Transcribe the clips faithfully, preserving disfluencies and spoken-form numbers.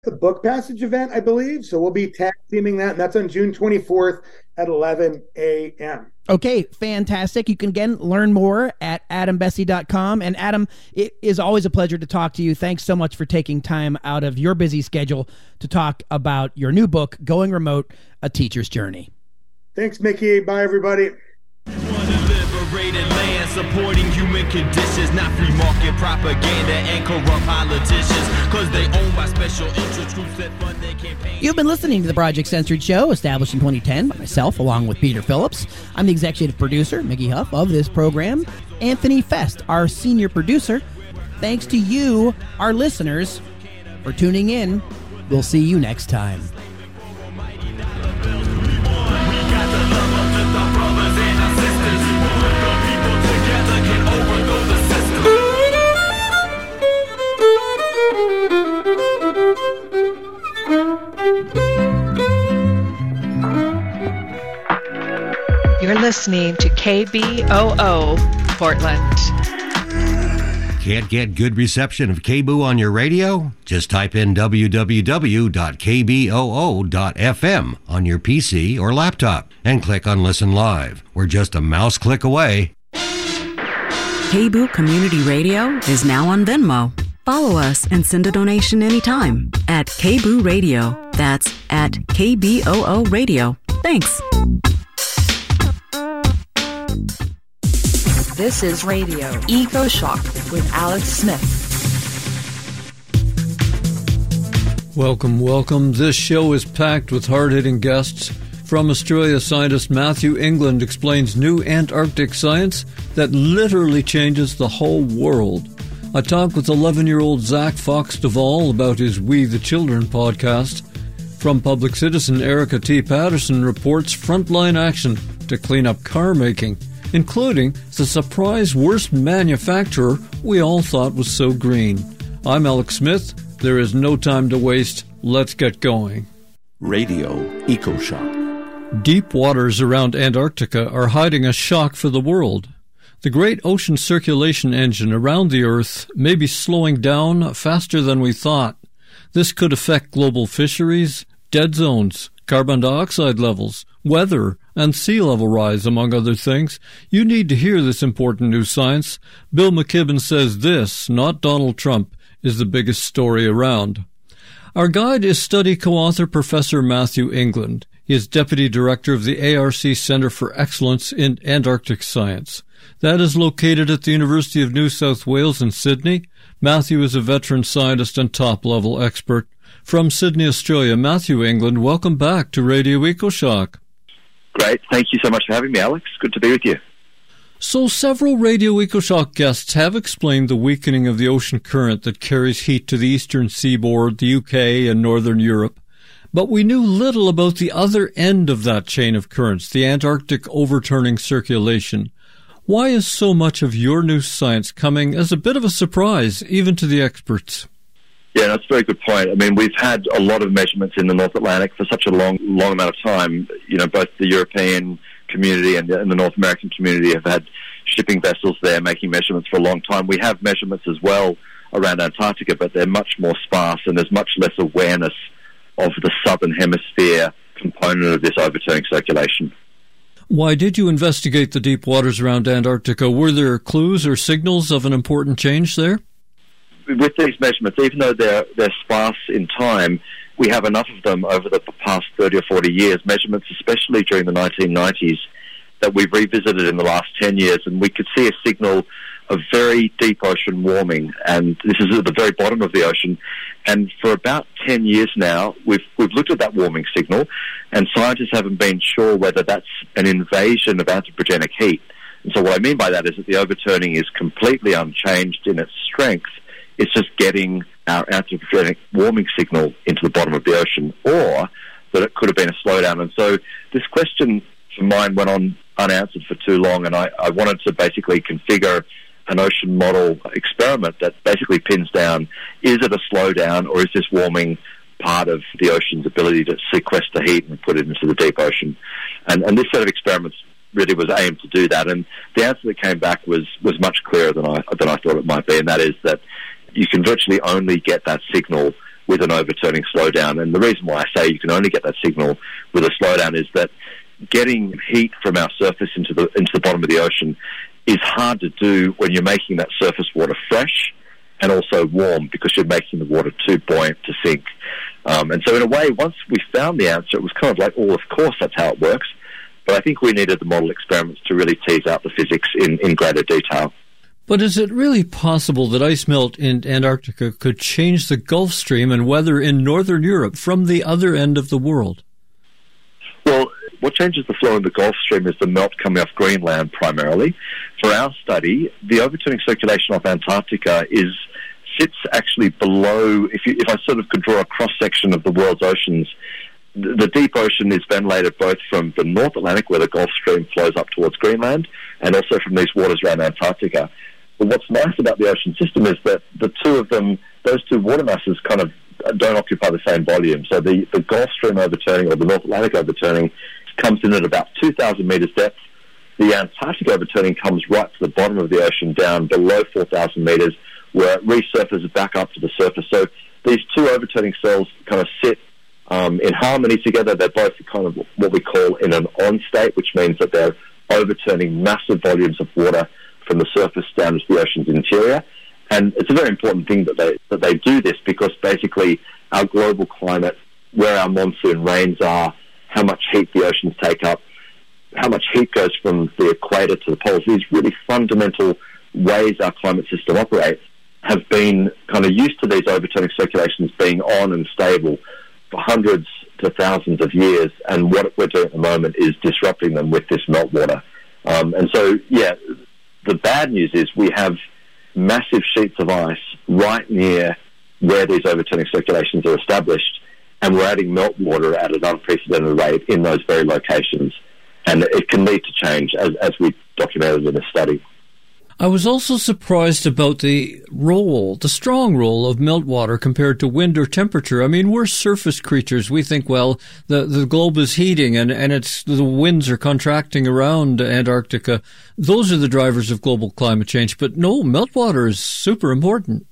the Book Passage event, I believe. So we'll be tag teaming that, and that's on June twenty-fourth at eleven a.m. Okay, fantastic. You can, again, learn more at adam bessey dot com. And Adam, it is always a pleasure to talk to you. Thanks so much for taking time out of your busy schedule to talk about your new book, Going Remote, A Teacher's Journey. Thanks, Mickey. Bye, everybody. Liberated land, supporting human conditions, not free market propaganda and corrupt politicians, because they own by special interest groups that fund their campaigns. You've been listening to the Project Censored Show, established in twenty ten by myself, along with Peter Phillips. I'm the executive producer, Mickey Huff, of this program. Anthony Fest, our senior producer. Thanks to you, our listeners, for tuning in. We'll see you next time. You're listening to K B O O Portland. Can't get good reception of K B O O on your radio? Just type in w w w dot k b o o dot f m on your P C or laptop and click on Listen Live. We're just a mouse click away. K B O O Community Radio is now on Venmo. Follow us and send a donation anytime at K B O O Radio. That's at K B O O Radio. Thanks. This is Radio Eco Shock with Alex Smith. Welcome, welcome. This show is packed with hard-hitting guests. From Australia, scientist Matthew England explains new Antarctic science that literally changes the whole world. I talk with eleven-year-old Zach Fox Duvall about his We the Children podcast. From Public Citizen, Erica T. Patterson reports frontline action to clean up car making, including the surprise worst manufacturer we all thought was so green. I'm Alex Smith. There is no time to waste. Let's get going. Radio EcoShock. Deep waters around Antarctica are hiding a shock for the world. The great ocean circulation engine around the Earth may be slowing down faster than we thought. This could affect global fisheries, dead zones, carbon dioxide levels, weather, and sea level rise, among other things. You need to hear this important new science. Bill McKibben says this, not Donald Trump, is the biggest story around. Our guide is study co-author Professor Matthew England. He is Deputy Director of the A R C Center for Excellence in Antarctic Science. That is located at the University of New South Wales in Sydney. Matthew is a veteran scientist and top-level expert. From Sydney, Australia, Matthew England, welcome back to Radio EcoShock. Great. Thank you so much for having me, Alex. Good to be with you. So several Radio EcoShock guests have explained the weakening of the ocean current that carries heat to the eastern seaboard, the U K, and northern Europe. But we knew little about the other end of that chain of currents, the Antarctic overturning circulation. Why is so much of your new science coming as a bit of a surprise, even to the experts? Yeah, that's a very good point. I mean, we've had a lot of measurements in the North Atlantic for such a long, long amount of time. You know, both the European community and the, and the North American community have had shipping vessels there making measurements for a long time. We have measurements as well around Antarctica, but they're much more sparse, and there's much less awareness of the southern hemisphere component of this overturning circulation. Why did you investigate the deep waters around Antarctica? Were there clues or signals of an important change there? With these measurements, even though they're, they're sparse in time, we have enough of them over the past thirty or forty years, measurements especially during the nineteen nineties, that we've revisited in the last ten years, and we could see a signal of very deep ocean warming, and this is at the very bottom of the ocean. And for about ten years now, we've we've looked at that warming signal, and scientists haven't been sure whether that's an invasion of anthropogenic heat. And so what I mean by that is that the overturning is completely unchanged in its strength. It's just getting our anthropogenic warming signal into the bottom of the ocean, or that it could have been a slowdown. And so this question for mine went on unanswered for too long, and I, I wanted to basically configure an ocean model experiment that basically pins down, is it a slowdown, or is this warming part of the ocean's ability to sequester heat and put it into the deep ocean? And, and this set of experiments really was aimed to do that. And the answer that came back was, was much clearer than I, than I thought it might be, and that is that you can virtually only get that signal with an overturning slowdown. And the reason why I say you can only get that signal with a slowdown is that getting heat from our surface into the into the bottom of the ocean is hard to do when you're making that surface water fresh and also warm, because you're making the water too buoyant to sink. Um, and so in a way, once we found the answer, it was kind of like, oh, of course that's how it works. But I think we needed the model experiments to really tease out the physics in, in greater detail. But is it really possible that ice melt in Antarctica could change the Gulf Stream and weather in northern Europe from the other end of the world? Well, what changes the flow in the Gulf Stream is the melt coming off Greenland primarily. For our study, the overturning circulation off Antarctica is sits actually below, if, you, if I sort of could draw a cross-section of the world's oceans, the, the deep ocean is ventilated both from the North Atlantic, where the Gulf Stream flows up towards Greenland, and also from these waters around Antarctica. But what's nice about the ocean system is that the two of them, those two water masses kind of don't occupy the same volume. So the, the Gulf Stream overturning, or the North Atlantic overturning, comes in at about two thousand metres depth. The Antarctic overturning comes right to the bottom of the ocean, down below four thousand metres, where it resurfaces back up to the surface. So these two overturning cells kind of sit um, in harmony together. They're both kind of what we call in an on state, which means that they're overturning massive volumes of water from the surface down to the ocean's interior. And it's a very important thing that they that they do this, because basically our global climate, where our monsoon rains are, how much heat the oceans take up, how much heat goes from the equator to the poles, these really fundamental ways our climate system operates, have been kind of used to these overturning circulations being on and stable for hundreds to thousands of years, and what we're doing at the moment is disrupting them with this meltwater. Um, and so, yeah, the bad news is we have massive sheets of ice right near where these overturning circulations are established, and we're adding meltwater at an unprecedented rate in those very locations. And it can lead to change, as, as we documented in this study. I was also surprised about the role, the strong role of meltwater compared to wind or temperature. I mean, we're surface creatures. We think, well, the, the globe is heating and, and it's the winds are contracting around Antarctica. Those are the drivers of global climate change. But no, meltwater is super important.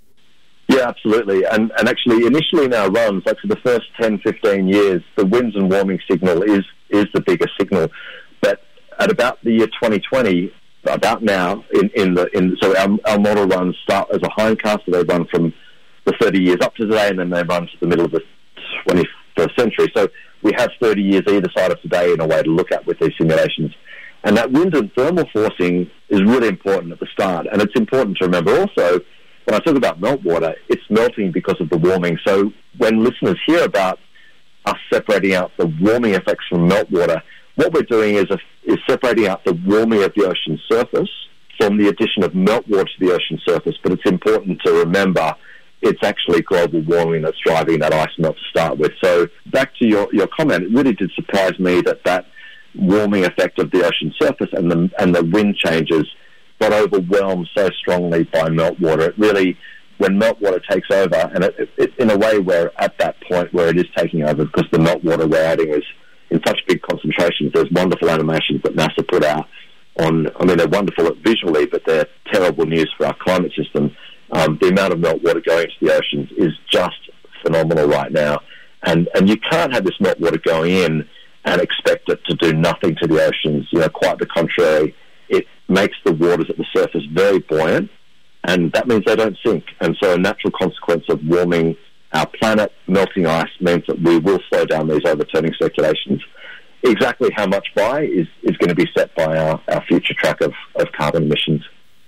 Yeah, absolutely. And and actually, initially in our runs, like for the first ten, fifteen years, the winds and warming signal is, is the biggest signal. But at about the year twenty twenty, about now, in, in the in so our, our model runs start as a hindcast, so they run from the thirty years up to today, and then they run to the middle of the twenty-first century. So we have thirty years either side of today in a way to look at with these simulations. And that wind and thermal forcing is really important at the start. And it's important to remember also, when I talk about meltwater, it's melting because of the warming. So when listeners hear about us separating out the warming effects from meltwater, what we're doing is, a, is separating out the warming of the ocean surface from the addition of meltwater to the ocean surface. But it's important to remember it's actually global warming that's driving that ice melt to start with. So back to your, your comment, it really did surprise me that that warming effect of the ocean surface and the, and the wind changes got overwhelmed so strongly by meltwater. It really, when meltwater takes over, and it, it, it, in a way we're at that point where it is taking over because the meltwater we're adding is in such big concentrations. There's wonderful animations that NASA put out on, I mean, they're wonderful visually, but they're terrible news for our climate system. Um, the amount of meltwater going to the oceans is just phenomenal right now. And, and you can't have this meltwater going in and expect it to do nothing to the oceans. You know, quite the contrary. It makes the waters at the surface very buoyant, and that means they don't sink. And so a natural consequence of warming our planet, melting ice, means that we will slow down these overturning circulations. Exactly how much by is, is going to be set by our, our future track of, of carbon emissions.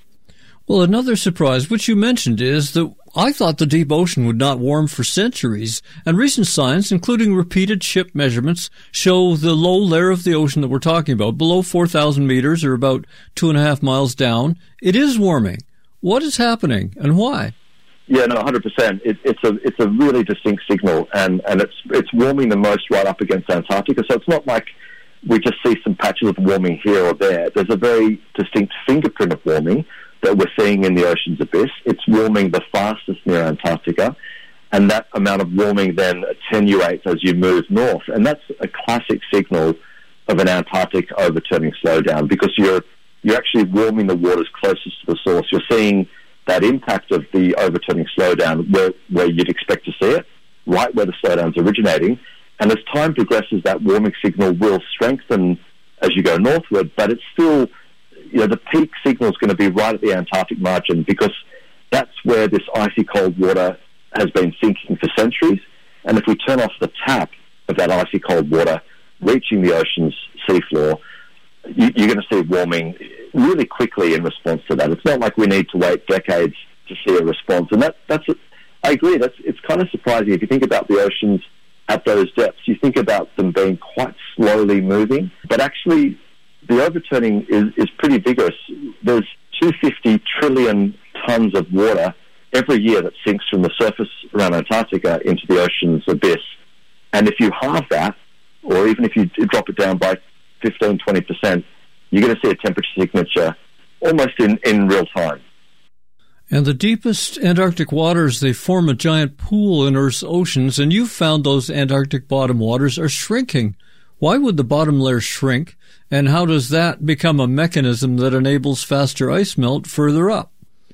Well, another surprise, which you mentioned, is that I thought the deep ocean would not warm for centuries, and recent science, including repeated ship measurements, show the low layer of the ocean that we're talking about, below four thousand meters or about two and a half miles down. It is warming. What is happening and why? Yeah, no, one hundred percent. It, it's a it's a really distinct signal, and, and it's it's warming the most right up against Antarctica. So it's not like we just see some patches of warming here or there. There's a very distinct fingerprint of warming that we're seeing in the ocean's abyss. It's warming the fastest near Antarctica, and that amount of warming then attenuates as you move north. And that's a classic signal of an Antarctic overturning slowdown, because you're you're actually warming the waters closest to the source. You're seeing that impact of the overturning slowdown where, where you'd expect to see it, right where the slowdown's originating. And as time progresses, that warming signal will strengthen as you go northward, but it's still, you know, the peak signal is going to be right at the Antarctic margin, because that's where this icy cold water has been sinking for centuries. And if we turn off the tap of that icy cold water reaching the ocean's seafloor, you, you're going to see warming really quickly in response to that. It's not like we need to wait decades to see a response. And that, that's, a, I agree, that's, it's kind of surprising. If you think about the oceans at those depths, you think about them being quite slowly moving, but actually the overturning is, is pretty vigorous. There's two hundred fifty trillion tons of water every year that sinks from the surface around Antarctica into the ocean's abyss. And if you halve that, or even if you drop it down by fifteen, twenty percent, you're going to see a temperature signature almost in, in real time. And the deepest Antarctic waters, they form a giant pool in Earth's oceans, and you've found those Antarctic bottom waters are shrinking. Why would the bottom layer shrink, and how does that become a mechanism that enables faster ice melt further up?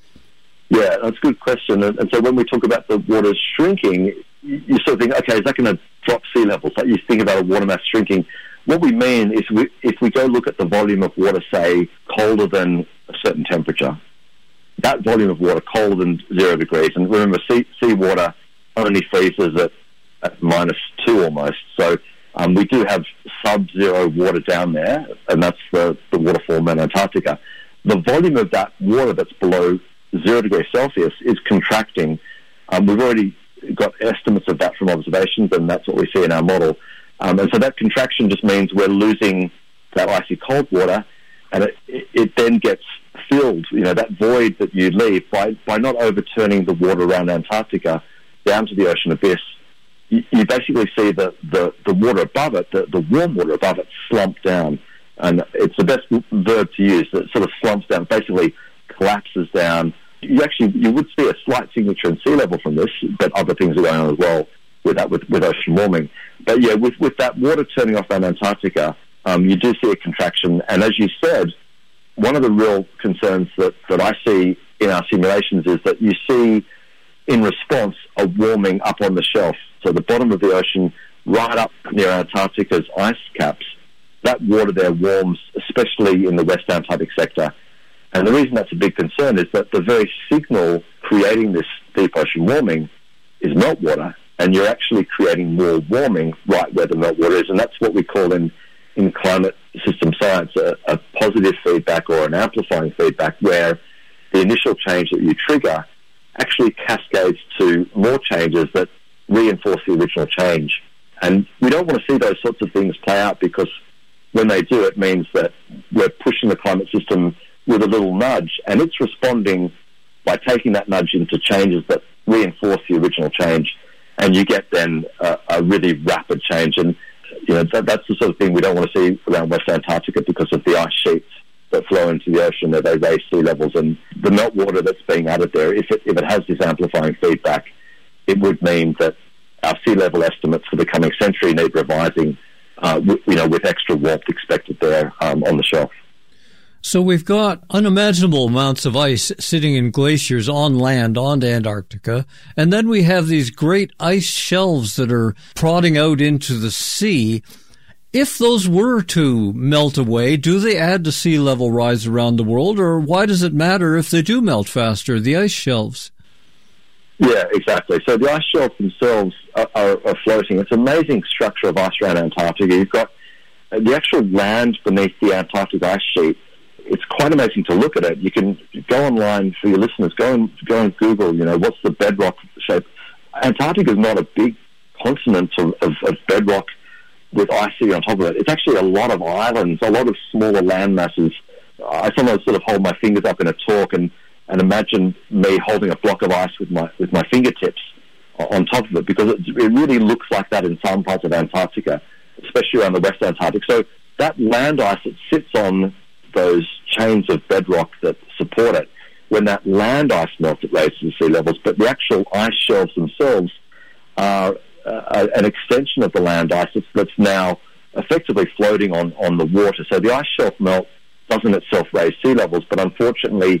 Yeah, that's a good question. And, and so when we talk about the waters shrinking, you, you sort of think, okay, is that going to drop sea levels? Like you think about a water mass shrinking. What we mean is we, if we go look at the volume of water, say, colder than a certain temperature, that volume of water colder than zero degrees, and remember, sea, sea water only freezes at, at minus two almost, so um, we do have sub-zero water down there, and that's the, the waterfall in Antarctica. The volume of that water that's below zero degrees Celsius is contracting. Um, we've already got estimates of that from observations, and that's what we see in our model. Um, and so that contraction just means we're losing that icy cold water, and it, it then gets filled, you know, that void that you leave by, by not overturning the water around Antarctica down to the ocean abyss. You, you basically see the, the, the water above it, the, the warm water above it, slump down. And it's the best verb to use, that sort of slumps down, basically collapses down. You actually, you would see a slight signature in sea level from this, but other things are going on as well with that, with, with ocean warming. But yeah, with, with that water turning off around Antarctica, um, you do see a contraction. And as you said, one of the real concerns that, that I see in our simulations is that you see, in response, a warming up on the shelf. So the bottom of the ocean, right up near Antarctica's ice caps, that water there warms, especially in the West Antarctic sector. And the reason that's a big concern is that the very signal creating this deep ocean warming is meltwater, and you're actually creating more warming right where the meltwater is. And that's what we call in, in climate system science a, a positive feedback or an amplifying feedback, where the initial change that you trigger actually cascades to more changes that reinforce the original change. And we don't want to see those sorts of things play out, because when they do, it means that we're pushing the climate system with a little nudge, and it's responding by taking that nudge into changes that reinforce the original change, and you get then a, a really rapid change. And you know that, that's the sort of thing we don't want to see around West Antarctica, because of the ice sheets that flow into the ocean, that they raise sea levels, and the meltwater that's being added there. If it if it has this amplifying feedback, it would mean that our sea level estimates for the coming century need revising. Uh, w- you know, with extra warmth expected there um, on the shelf. So we've got unimaginable amounts of ice sitting in glaciers on land on Antarctica, and then we have these great ice shelves that are prodding out into the sea. If those were to melt away, do they add to sea level rise around the world, or why does it matter if they do melt faster, the ice shelves? Yeah, exactly. So the ice shelves themselves are, are, are floating. It's an amazing structure of ice around Antarctica. You've got the actual land beneath the Antarctic ice sheet. It's quite amazing to look at it. You can go online, for your listeners, go and go and Google, you know, what's the bedrock shape. Antarctica is not a big continent of, of, of bedrock with ice sitting on top of it. It's actually a lot of islands, a lot of smaller land masses. I sometimes sort of hold my fingers up in a talk and and imagine me holding a block of ice with my with my fingertips on top of it, because it, it really looks like that in some parts of Antarctica, especially around the West Antarctic. So that land ice that sits on those chains of bedrock that support it, when that land ice melts, it raises sea levels, but the actual ice shelves themselves are uh, an extension of the land ice that's now effectively floating on, on the water. So the ice shelf melt doesn't itself raise sea levels, but unfortunately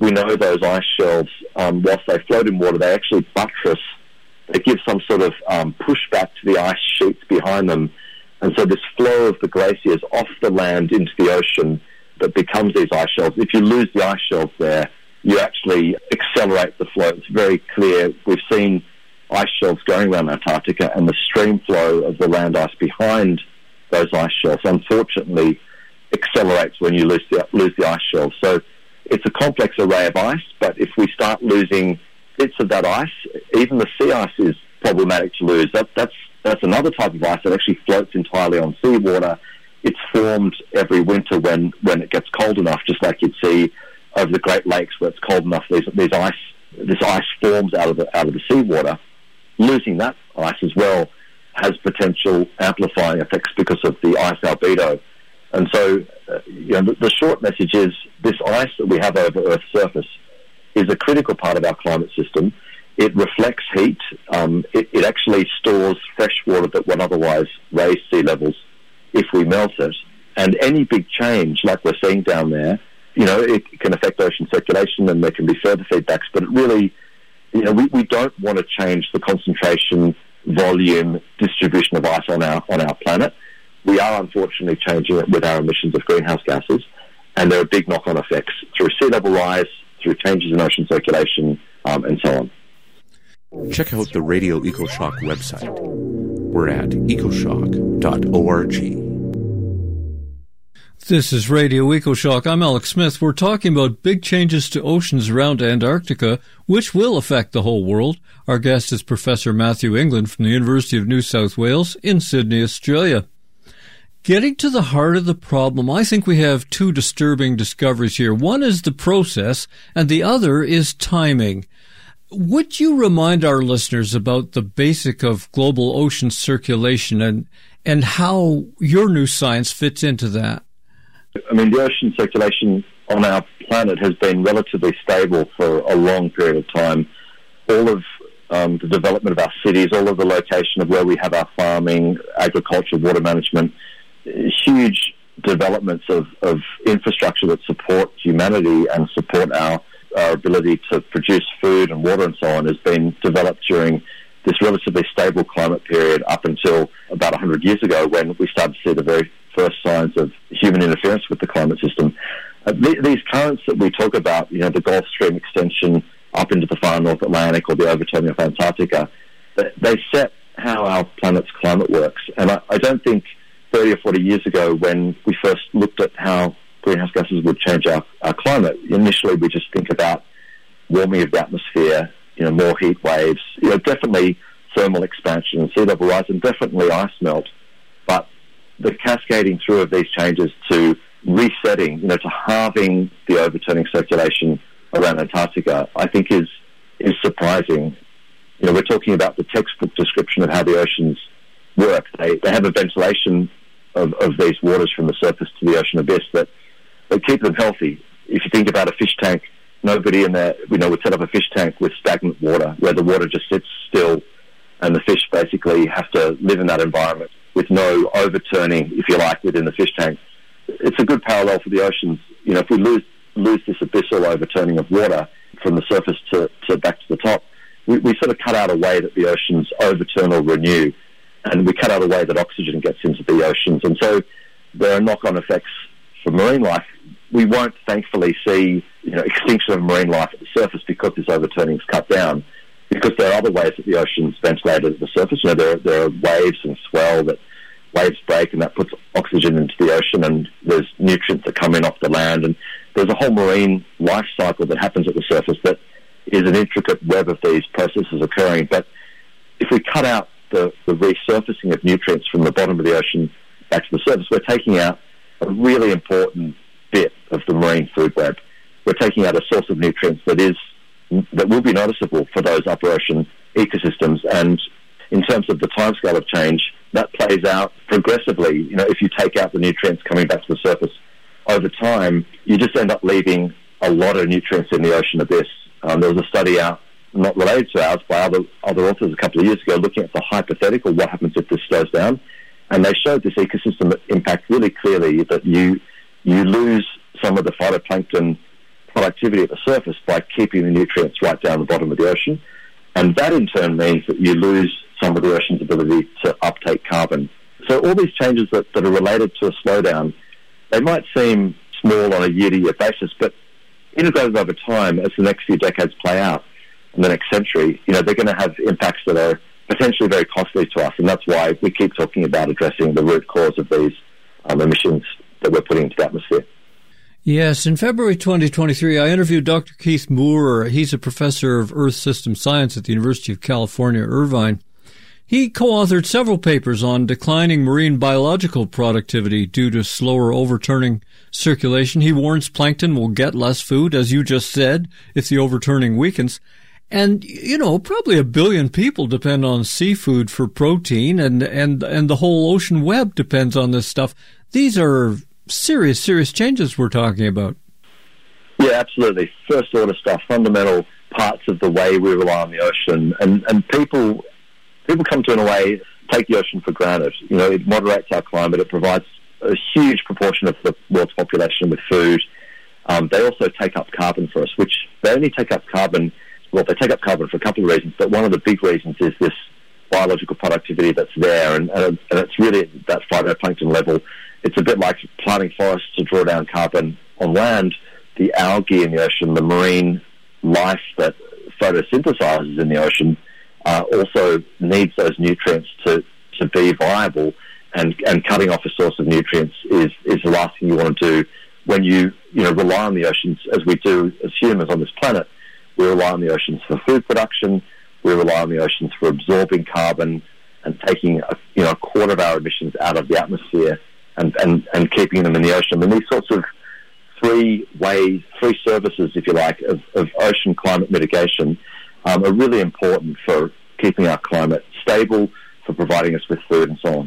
we know those ice shelves, um, whilst they float in water, they actually buttress. They give some sort of um, pushback to the ice sheets behind them. And so this flow of the glaciers off the land into the ocean that becomes these ice shelves, if you lose the ice shelves there, you actually accelerate the flow. It's very clear. We've seen ice shelves going around Antarctica, and the stream flow of the land ice behind those ice shelves, unfortunately, accelerates when you lose the, lose the ice shelves. So it's a complex array of ice, but if we start losing bits of that ice, even the sea ice is problematic to lose. That, that's that's another type of ice that actually floats entirely on seawater. It's formed every winter when, when it gets cold enough, just like you'd see over the Great Lakes where it's cold enough. These, these ice, this ice forms out of the out of the seawater. Losing that ice as well has potential amplifying effects because of the ice albedo. And so, uh, you know, the, the short message is this ice that we have over Earth's surface is a critical part of our climate system. It reflects heat. Um, it, it actually stores fresh water that would otherwise raise sea levels if we melt it. And any big change, like we're seeing down there, you know, it can affect ocean circulation, and there can be further feedbacks. But it really, you know, we, we don't want to change the concentration, volume, distribution of ice on our on our planet. We are unfortunately changing it with our emissions of greenhouse gases, and there are big knock-on effects through sea level rise, through changes in ocean circulation, um, and so on. Check out the Radio EcoShock website. We're at ecoshock dot org. This is Radio EcoShock. I'm Alex Smith. We're talking about big changes to oceans around Antarctica, which will affect the whole world. Our guest is Professor Matthew England from the University of New South Wales in Sydney, Australia. Getting to the heart of the problem, I think we have two disturbing discoveries here. One is the process, and the other is timing. Would you remind our listeners about the basic of global ocean circulation and, and how your new science fits into that? I mean, the ocean circulation on our planet has been relatively stable for a long period of time. All of um, the development of our cities, all of the location of where we have our farming, agriculture, water management, huge developments of, of infrastructure that support humanity and support our, our ability to produce food and water and so on has been developed during this relatively stable climate period up until about one hundred years ago, when we started to see the very first signs of human interference with the climate system. Uh, th- these currents that we talk about, you know, the Gulf Stream extension up into the far North Atlantic or the overturning of Antarctica, they set how our planet's climate works. And I, I don't think thirty or forty years ago, when we first looked at how greenhouse gases would change our, our climate, initially we just think about warming of the atmosphere, you know, more heat waves, you know, definitely thermal expansion and sea level rise, and definitely ice melt. But the cascading through of these changes to resetting, you know, to halving the overturning circulation around Antarctica, I think is is surprising. You know, we're talking about the textbook description of how the oceans work. They they have a ventilation of, of these waters from the surface to the ocean abyss that, that keep them healthy. If you think about a fish tank, nobody in there, you know, would set up a fish tank with stagnant water, where the water just sits still and the fish basically have to live in that environment with no overturning, if you like, within the fish tank. It's a good parallel for the oceans. You know, if we lose lose this abyssal overturning of water from the surface to, to back to the top, we, we sort of cut out a way that the oceans overturn or renew, and we cut out a way that oxygen gets into the oceans. And so there are knock-on effects for marine life. We won't, thankfully, see, you know, extinction of marine life at the surface because this overturning is cut down, because there are other ways that the ocean's ventilated at the surface. You know, there, there are waves and swell that waves break, and that puts oxygen into the ocean, and there's nutrients that come in off the land, and there's a whole marine life cycle that happens at the surface that is an intricate web of these processes occurring. But if we cut out the, the resurfacing of nutrients from the bottom of the ocean back to the surface, we're taking out a really important bit of the marine food web. We're taking out a source of nutrients that is that will be noticeable for those upper ocean ecosystems. And in terms of the timescale of change, that plays out progressively. You know, if you take out the nutrients coming back to the surface over time, you just end up leaving a lot of nutrients in the ocean abyss. Um, there was a study out, not related to ours, by other other authors a couple of years ago, looking at the hypothetical, what happens if this slows down, and they showed this ecosystem impact really clearly, that you you lose some of the phytoplankton productivity at the surface by keeping the nutrients right down the bottom of the ocean. And that in turn means that you lose some of the ocean's ability to uptake carbon. So all these changes that, that are related to a slowdown, they might seem small on a year-to-year basis, but integrated over time as the next few decades play out in the next century, you know, they're going to have impacts that are potentially very costly to us. And that's why we keep talking about addressing the root cause of these um, emissions that we're putting into the atmosphere. Yes, in February twenty twenty-three, I interviewed Doctor Keith Moore. He's a professor of Earth System Science at the University of California, Irvine. He co-authored several papers on declining marine biological productivity due to slower overturning circulation. He warns plankton will get less food, as you just said, if the overturning weakens. And, you know, probably a billion people depend on seafood for protein, and, and, and the whole ocean web depends on this stuff. These are serious, serious changes we're talking about. Yeah, absolutely. First order stuff, fundamental parts of the way we rely on the ocean. And, and people people come to, in a way, take the ocean for granted. You know, it moderates our climate. It provides a huge proportion of the world's population with food. Um, they also take up carbon for us, which they only take up carbon, well, they take up carbon for a couple of reasons, but one of the big reasons is this biological productivity that's there, and, and, and it's really at that phytoplankton level. It's a bit like planting forests to draw down carbon on land. The algae in the ocean, the marine life that photosynthesizes in the ocean, uh, also needs those nutrients to, to be viable, and, and cutting off a source of nutrients is, is the last thing you want to do when you, you know, rely on the oceans, as we do as humans on this planet. We rely on the oceans for food production, we rely on the oceans for absorbing carbon and taking a, you know, a quarter of our emissions out of the atmosphere and, and, and keeping them in the ocean. And these sorts of three ways, three services, if you like, of, of ocean climate mitigation um, are really important for keeping our climate stable, for providing us with food and so on.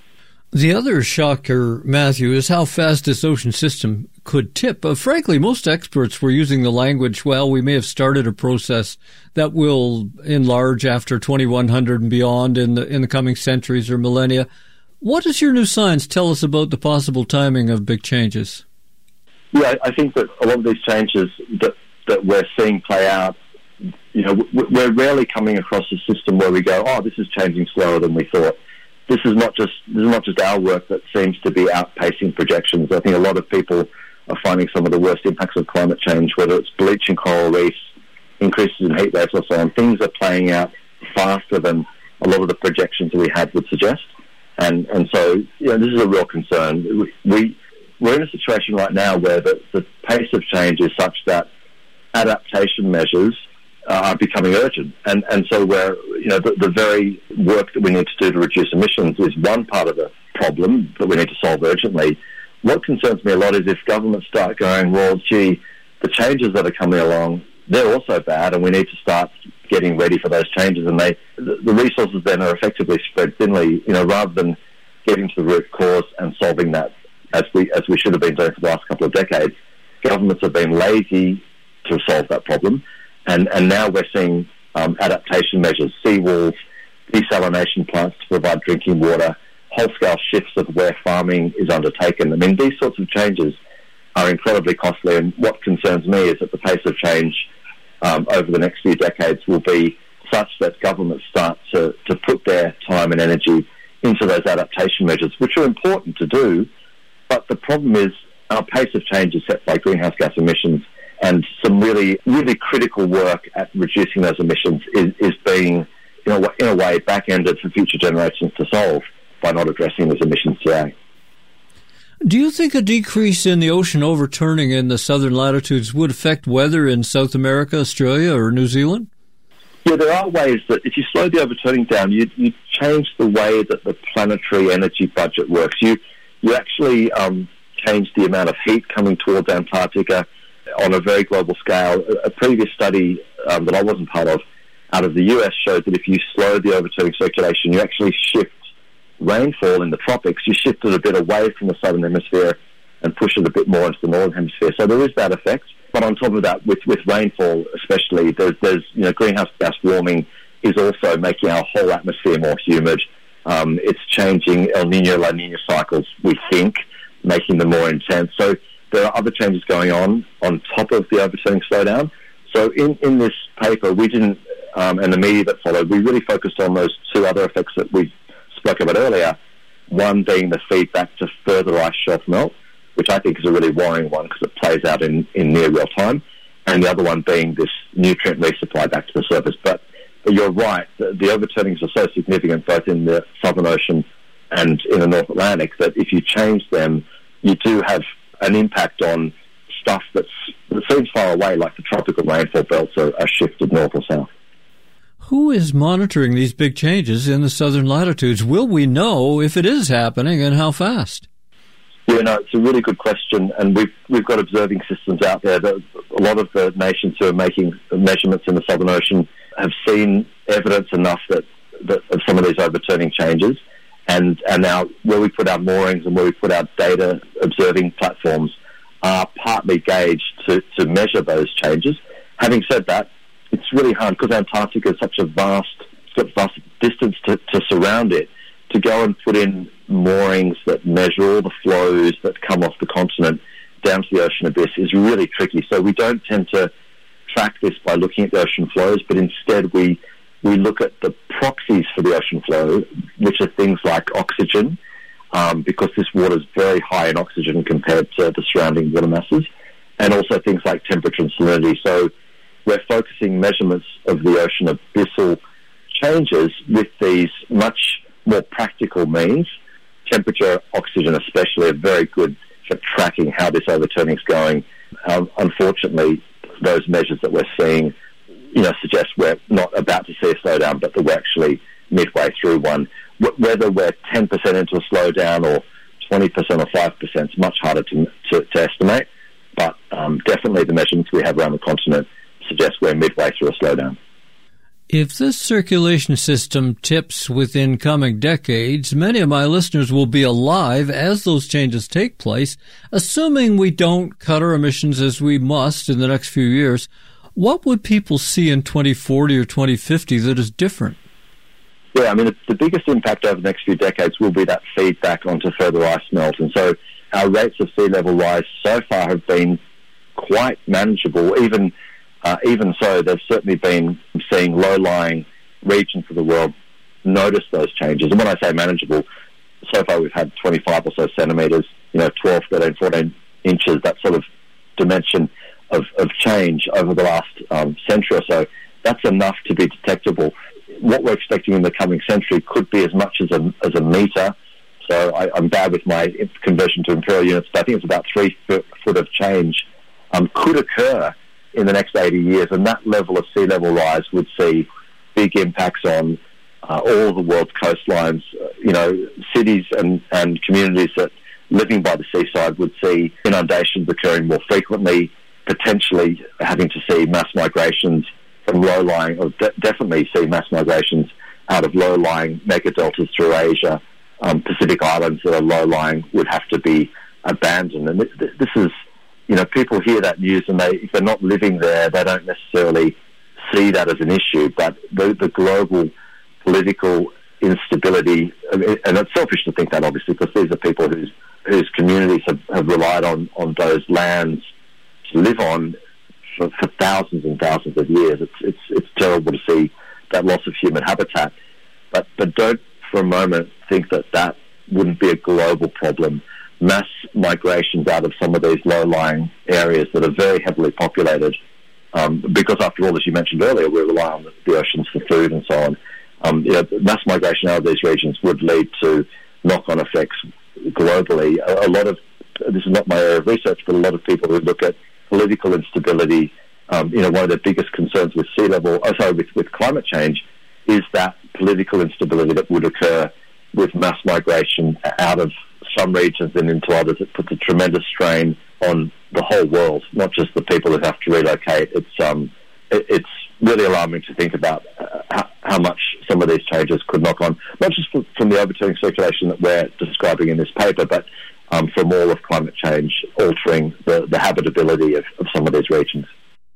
The other shocker, Matthew, is how fast this ocean system could tip. Uh, frankly, most experts were using the language, well, we may have started a process that will enlarge after twenty-one hundred and beyond in the in the coming centuries or millennia. What does your new science tell us about the possible timing of big changes? Yeah, I think that a lot of these changes that, that we're seeing play out, you know, we're rarely coming across a system where we go, oh, this is changing slower than we thought. This is not just this is not just our work that seems to be outpacing projections. I think a lot of people are finding some of the worst impacts of climate change, whether it's bleaching coral reefs, increases in heat waves, or so on. Things are playing out faster than a lot of the projections that we had would suggest. And and so, you know, this is a real concern. We, we we're in a situation right now where the, the pace of change is such that adaptation measures are becoming urgent. And and so we're, you know, the, the very work that we need to do to reduce emissions is one part of the problem that we need to solve urgently. What concerns me a lot is if governments start going, well, gee, the changes that are coming along, they're also bad, and we need to start getting ready for those changes. And they, the, the resources then are effectively spread thinly, you know, rather than getting to the root cause and solving that as we as we should have been doing for the last couple of decades. Governments have been lazy to solve that problem. And, and now we're seeing um, adaptation measures, seawalls, desalination plants to provide drinking water, whole-scale shifts of where farming is undertaken. I mean, these sorts of changes are incredibly costly, and what concerns me is that the pace of change um, over the next few decades will be such that governments start to, to put their time and energy into those adaptation measures, which are important to do, but the problem is our pace of change is set by greenhouse gas emissions, and some really, really critical work at reducing those emissions is, is being, you know, in a way, back-ended for future generations to solve by not addressing those emissions today. Do you think a decrease in the ocean overturning in the southern latitudes would affect weather in South America, Australia, or New Zealand? Yeah, there are ways that if you slow the overturning down, you, you change the way that the planetary energy budget works. You, you actually um, change the amount of heat coming towards Antarctica on a very global scale. A previous study um, that I wasn't part of out of the U S showed that if you slow the overturning circulation, you actually shift rainfall in the tropics. You shift it a bit away from the southern hemisphere and push it a bit more into the northern hemisphere. So there is that effect. But on top of that, with, with rainfall especially, there's, there's you know, greenhouse gas warming is also making our whole atmosphere more humid. Um, it's changing El Niño, La Niña cycles, we think, making them more intense. So there are other changes going on on top of the overturning slowdown. So in, in this paper, we didn't, um, and the media that followed, we really focused on those two other effects that we spoke about earlier, one being the feedback to further ice shelf melt, which I think is a really worrying one because it plays out in, in near real time, and the other one being this nutrient resupply back to the surface. But, but you're right, the, the overturnings are so significant both in the Southern Ocean and in the North Atlantic that if you change them, you do have an impact on stuff that's, that seems far away, like the tropical rainfall belts are, are shifted north or south. Who is monitoring these big changes in the southern latitudes? Will we know if it is happening and how fast? Yeah, no, it's a really good question, and we've we've got observing systems out there. That a lot of the nations who are making measurements in the Southern Ocean have seen evidence enough that, that of some of these overturning changes, and and now where we put our moorings and where we put our data observing platforms are partly gauged to, to measure those changes. Having said that, it's really hard because Antarctica is such a vast, vast distance to, to surround it, to go and put in moorings that measure all the flows that come off the continent down to the ocean abyss is really tricky. So we don't tend to track this by looking at the ocean flows, but instead we we look at the proxies for the ocean flow, which are things like oxygen, um, because this water is very high in oxygen compared to the surrounding water masses, and also things like temperature and salinity. So we're focusing measurements of the ocean abyssal changes with these much more practical means. Temperature, oxygen especially, are very good for tracking how this overturning is going. Um, unfortunately, those measures that we're seeing, you know, suggest we're not about to see a slowdown, but that we're actually midway through one. W- whether we're ten percent into a slowdown or twenty percent or five percent is much harder to, to, to estimate, but um, definitely the measurements we have around the continent suggest we're midway through a slowdown. If this circulation system tips within coming decades, many of my listeners will be alive as those changes take place. Assuming we don't cut our emissions as we must in the next few years, what would people see in twenty forty or twenty fifty that is different? Yeah, I mean, the biggest impact over the next few decades will be that feedback onto further ice melt. And so our rates of sea level rise so far have been quite manageable. Even Uh, even so, they've certainly been seeing low-lying regions of the world notice those changes. And when I say manageable, so far we've had twenty-five or so centimetres, you know, twelve, thirteen, fourteen inches, that sort of dimension of, of change over the last um, century or so. That's enough to be detectable. What we're expecting in the coming century could be as much as a, as a metre. So I, I'm bad with my conversion to imperial units, but I think it's about three foot, foot of change um, could occur in the next eighty years, and that level of sea level rise would see big impacts on uh, all the world's coastlines. Uh, you know, cities and, and communities that living by the seaside would see inundations occurring more frequently, potentially having to see mass migrations from low-lying, or de- definitely see mass migrations out of low-lying megadeltas through Asia. Um, Pacific islands that are low-lying would have to be abandoned. And this, this is, you know, people hear that news and they, if they're not living there, they don't necessarily see that as an issue. But the, the global political instability, and it's selfish to think that, obviously, because these are people whose whose communities have, have relied on, on those lands to live on for, for thousands and thousands of years. It's it's it's terrible to see that loss of human habitat. But but don't for a moment think that that wouldn't be a global problem. Mass migrations out of some of these low-lying areas that are very heavily populated, um, because after all, as you mentioned earlier, we rely on the, the oceans for food and so on. Um, you know, mass migration out of these regions would lead to knock-on effects globally. A, a lot of, this is not my area of research, but a lot of people who look at political instability, um, you know, one of the biggest concerns with sea level, oh, sorry, with, with climate change is that political instability that would occur with mass migration out of some regions and into others. It puts a tremendous strain on the whole world, not just the people that have to relocate. It's um, it, it's really alarming to think about uh, how, how much some of these changes could knock on, not just from the overturning circulation that we're describing in this paper, but um, from all of climate change altering the, the habitability of, of some of these regions.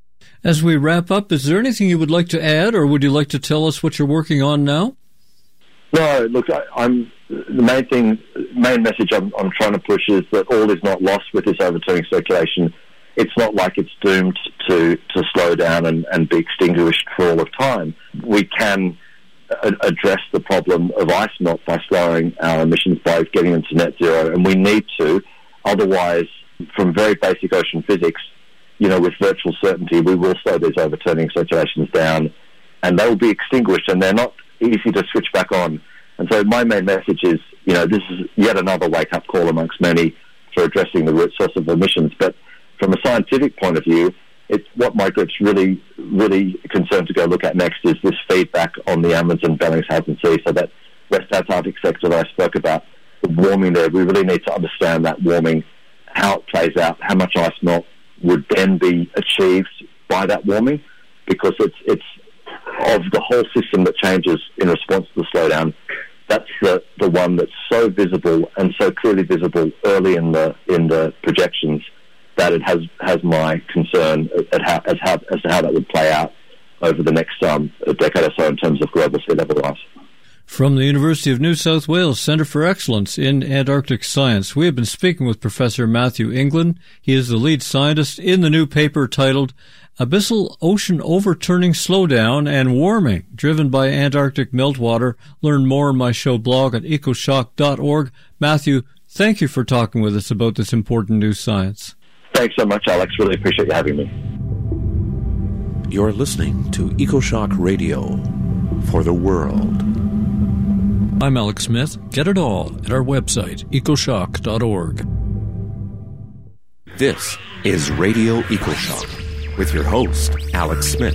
As we wrap up, is there anything you would like to add, or would you like to tell us what you're working on now? No, look, I, I'm the main thing, main message I'm, I'm trying to push is that all is not lost with this overturning circulation. It's not like it's doomed to, to slow down and, and be extinguished for all of time. We can a- address the problem of ice melt by slowing our emissions, by getting them to net zero, and we need to. Otherwise, from very basic ocean physics, you know, with virtual certainty, we will slow these overturning circulations down, and they will be extinguished, and they're not easy to switch back on. And so my main message is, you know, this is yet another wake-up call amongst many for addressing the root source of emissions. But from a scientific point of view, it's what my group's really, really concerned to go look at next is this feedback on the Amundsen Bellingshausen Sea, so that West Antarctic sector that I spoke about, the warming there, we really need to understand that warming, how it plays out, how much ice melt would then be achieved by that warming, because it's it's of the whole system that changes in response to the slowdown. That's the, the one that's so visible and so clearly visible early in the in the projections that it has has my concern at how, as how as to how that would play out over the next um, decade or so in terms of global sea level rise. From the University of New South Wales Centre for Excellence in Antarctic Science, we have been speaking with Professor Matthew England. He is the lead scientist in the new paper titled Abyssal Ocean Overturning Slowdown and Warming, driven by Antarctic meltwater. Learn more on my show blog at ecoshock dot org. Matthew, thank you for talking with us about this important new science. Thanks so much, Alex. Really appreciate you having me. You're listening to EcoShock Radio for the world. I'm Alex Smith. Get it all at our website, ecoshock dot org. This is Radio EcoShock with your host, Alex Smith.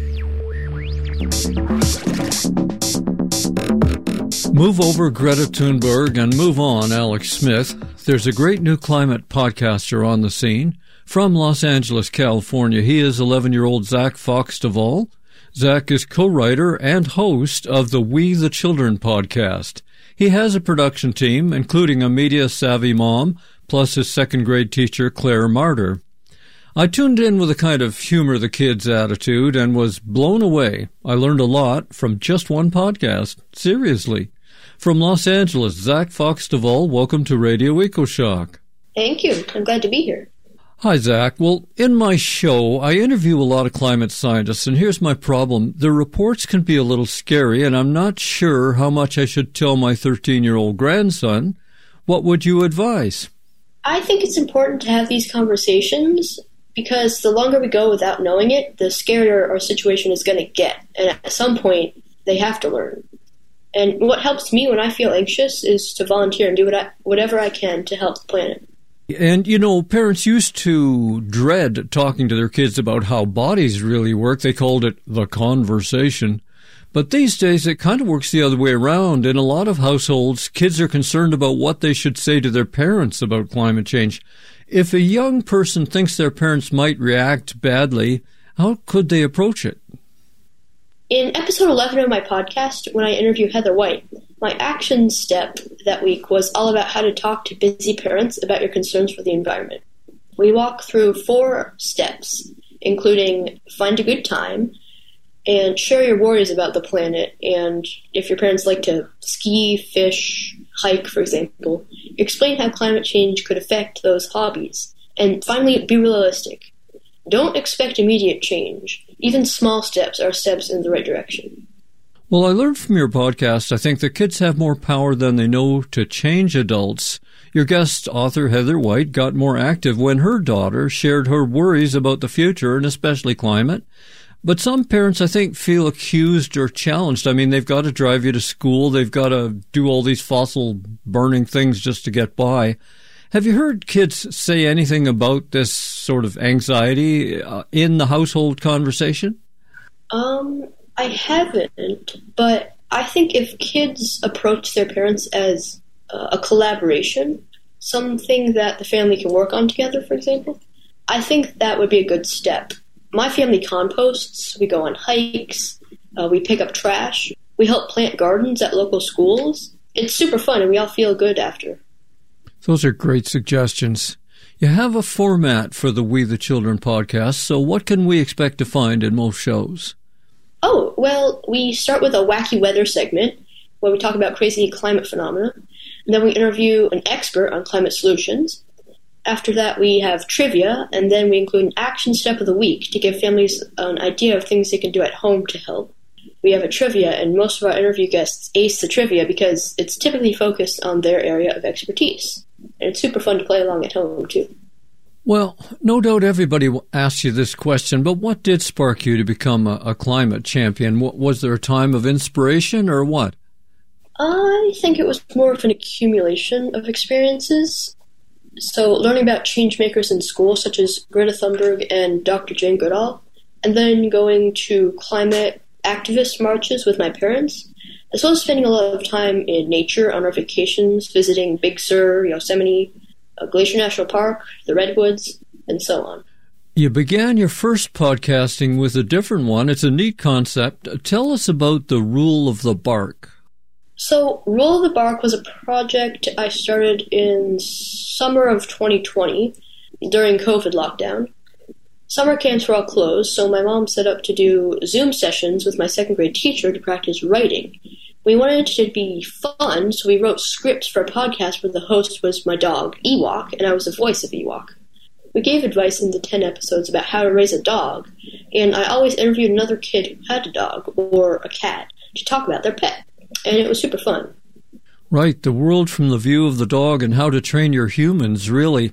Move over Greta Thunberg and move on, Alex Smith. There's a great new climate podcaster on the scene. From Los Angeles, California, he is eleven-year-old Zach Fox Duvall. Zach is co-writer and host of the We the Children podcast. He has a production team, including a media-savvy mom, plus his second-grade teacher, Claire Martyr. I tuned in with a kind of humor the kids attitude and was blown away. I learned a lot from just one podcast. Seriously. From Los Angeles, Zach Fox Duvall, welcome to Radio EcoShock. Thank you. I'm glad to be here. Hi, Zach. Well, in my show, I interview a lot of climate scientists, and here's my problem. The reports can be a little scary, and I'm not sure how much I should tell my thirteen-year-old grandson. What would you advise? I think it's important to have these conversations because the longer we go without knowing it, the scarier our situation is going to get. And at some point, they have to learn. And what helps me when I feel anxious is to volunteer and do what I, whatever I can to help the planet. And, you know, parents used to dread talking to their kids about how bodies really work. They called it the conversation. But these days, it kind of works the other way around. In a lot of households, kids are concerned about what they should say to their parents about climate change. If a young person thinks their parents might react badly, how could they approach it? In episode eleven of my podcast, when I interview Heather White, my action step that week was all about how to talk to busy parents about your concerns for the environment. We walk through four steps, including find a good time, and share your worries about the planet, and if your parents like to ski, fish, hike, for example, explain how climate change could affect those hobbies. And finally, be realistic. Don't expect immediate change. Even small steps are steps in the right direction. Well, I learned from your podcast, I think that kids have more power than they know to change adults. Your guest author, Heather White, got more active when her daughter shared her worries about the future and especially climate. But some parents, I think, feel accused or challenged. I mean, they've got to drive you to school. They've got to do all these fossil burning things just to get by. Have you heard kids say anything about this sort of anxiety uh, in the household conversation? Um, I haven't, but I think if kids approach their parents as uh, a collaboration, something that the family can work on together, for example, I think that would be a good step. My family composts, we go on hikes, uh, we pick up trash, we help plant gardens at local schools. It's super fun and we all feel good after. Those are great suggestions. You have a format for the We the Children podcast, so what can we expect to find in most shows? Oh, well, we start with a wacky weather segment, where we talk about crazy climate phenomena. And then we interview an expert on climate solutions. After that, we have trivia, and then we include an action step of the week to give families an idea of things they can do at home to help. We have a trivia, and most of our interview guests ace the trivia because it's typically focused on their area of expertise. And it's super fun to play along at home, too. Well, no doubt everybody asks you this question, but what did spark you to become a, a climate champion? Was there a time of inspiration or what? I think it was more of an accumulation of experiences. So learning about change makers in school, such as Greta Thunberg and Doctor Jane Goodall, and then going to climate activist marches with my parents, as well as spending a lot of time in nature on our vacations, visiting Big Sur, Yosemite, Glacier National Park, the Redwoods, and so on. You began your first podcasting with a different one. It's a neat concept. Tell us about the Rule of the Bark. So, Rule of the Bark was a project I started in summer of twenty twenty during COVID lockdown. Summer camps were all closed, so my mom set up to do Zoom sessions with my second grade teacher to practice writing. We wanted it to be fun, so we wrote scripts for a podcast where the host was my dog, Ewok, and I was the voice of Ewok. We gave advice in the ten episodes about how to raise a dog, and I always interviewed another kid who had a dog or a cat to talk about their pet, and it was super fun. Right, the world from the view of the dog and how to train your humans, really.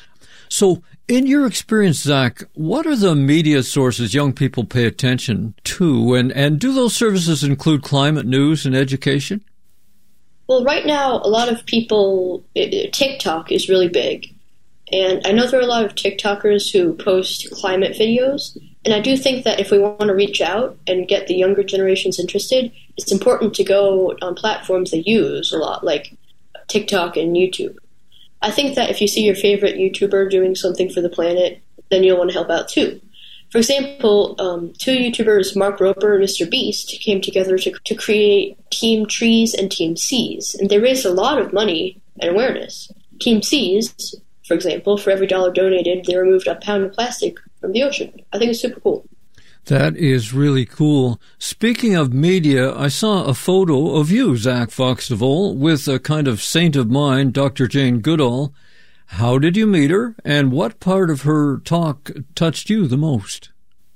So, in your experience, Zach, what are the media sources young people pay attention to, and, and do those services include climate news and education? Well, right now, a lot of people, it, TikTok is really big, and I know there are a lot of TikTokers who post climate videos, and I do think that if we want to reach out and get the younger generations interested, it's important to go on platforms they use a lot, like TikTok and YouTube. I think that if you see your favorite YouTuber doing something for the planet, then you'll want to help out too. For example, um, two YouTubers, Mark Roper and Mister Beast, came together to, to create Team Trees and Team Seas, and they raised a lot of money and awareness. Team Seas, for example, for every dollar donated, they removed a pound of plastic from the ocean. I think it's super cool. That is really cool. Speaking of media, I saw a photo of you, Zach Foxdevol, with a kind of saint of mine, Doctor Jane Goodall. How did you meet her, and what part of her talk touched you the most?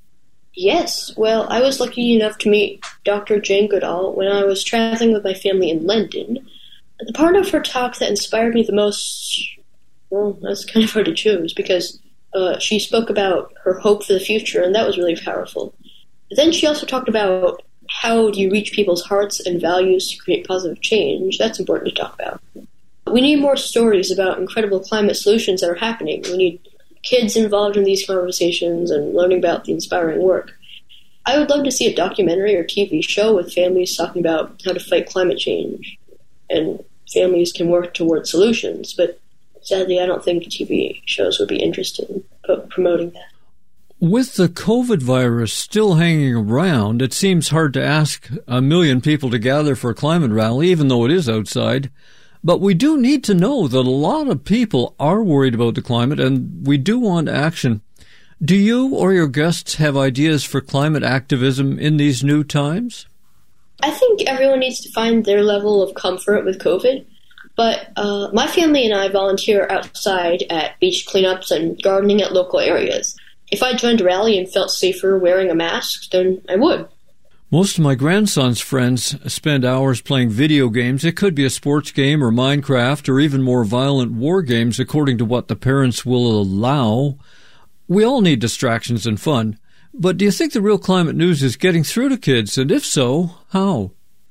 Yes, well, I was lucky enough to meet Doctor Jane Goodall when I was traveling with my family in London. The part of her talk that inspired me the most, well, that's kind of hard to choose, because Uh, she spoke about her hope for the future, and that was really powerful. But then she also talked about how do you reach people's hearts and values to create positive change. That's important to talk about. We need more stories about incredible climate solutions that are happening. We need kids involved in these conversations and learning about the inspiring work. I would love to see a documentary or T V show with families talking about how to fight climate change, and families can work toward solutions, but sadly, I don't think T V shows would be interested in promoting that. With the COVID virus still hanging around, it seems hard to ask a million people to gather for a climate rally, even though it is outside. But we do need to know that a lot of people are worried about the climate, and we do want action. Do you or your guests have ideas for climate activism in these new times? I think everyone needs to find their level of comfort with COVID. But uh, my family and I volunteer outside at beach cleanups and gardening at local areas. If I joined a rally and felt safer wearing a mask, then I would. Most of my grandson's friends spend hours playing video games. It could be a sports game or Minecraft or even more violent war games according to what the parents will allow. We all need distractions and fun. But do you think the real climate news is getting through to kids? And if so, how?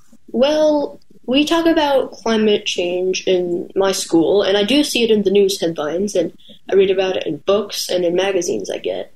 Well, we talk about climate change in my school, and I do see it in the news headlines, and I read about it in books and in magazines I get.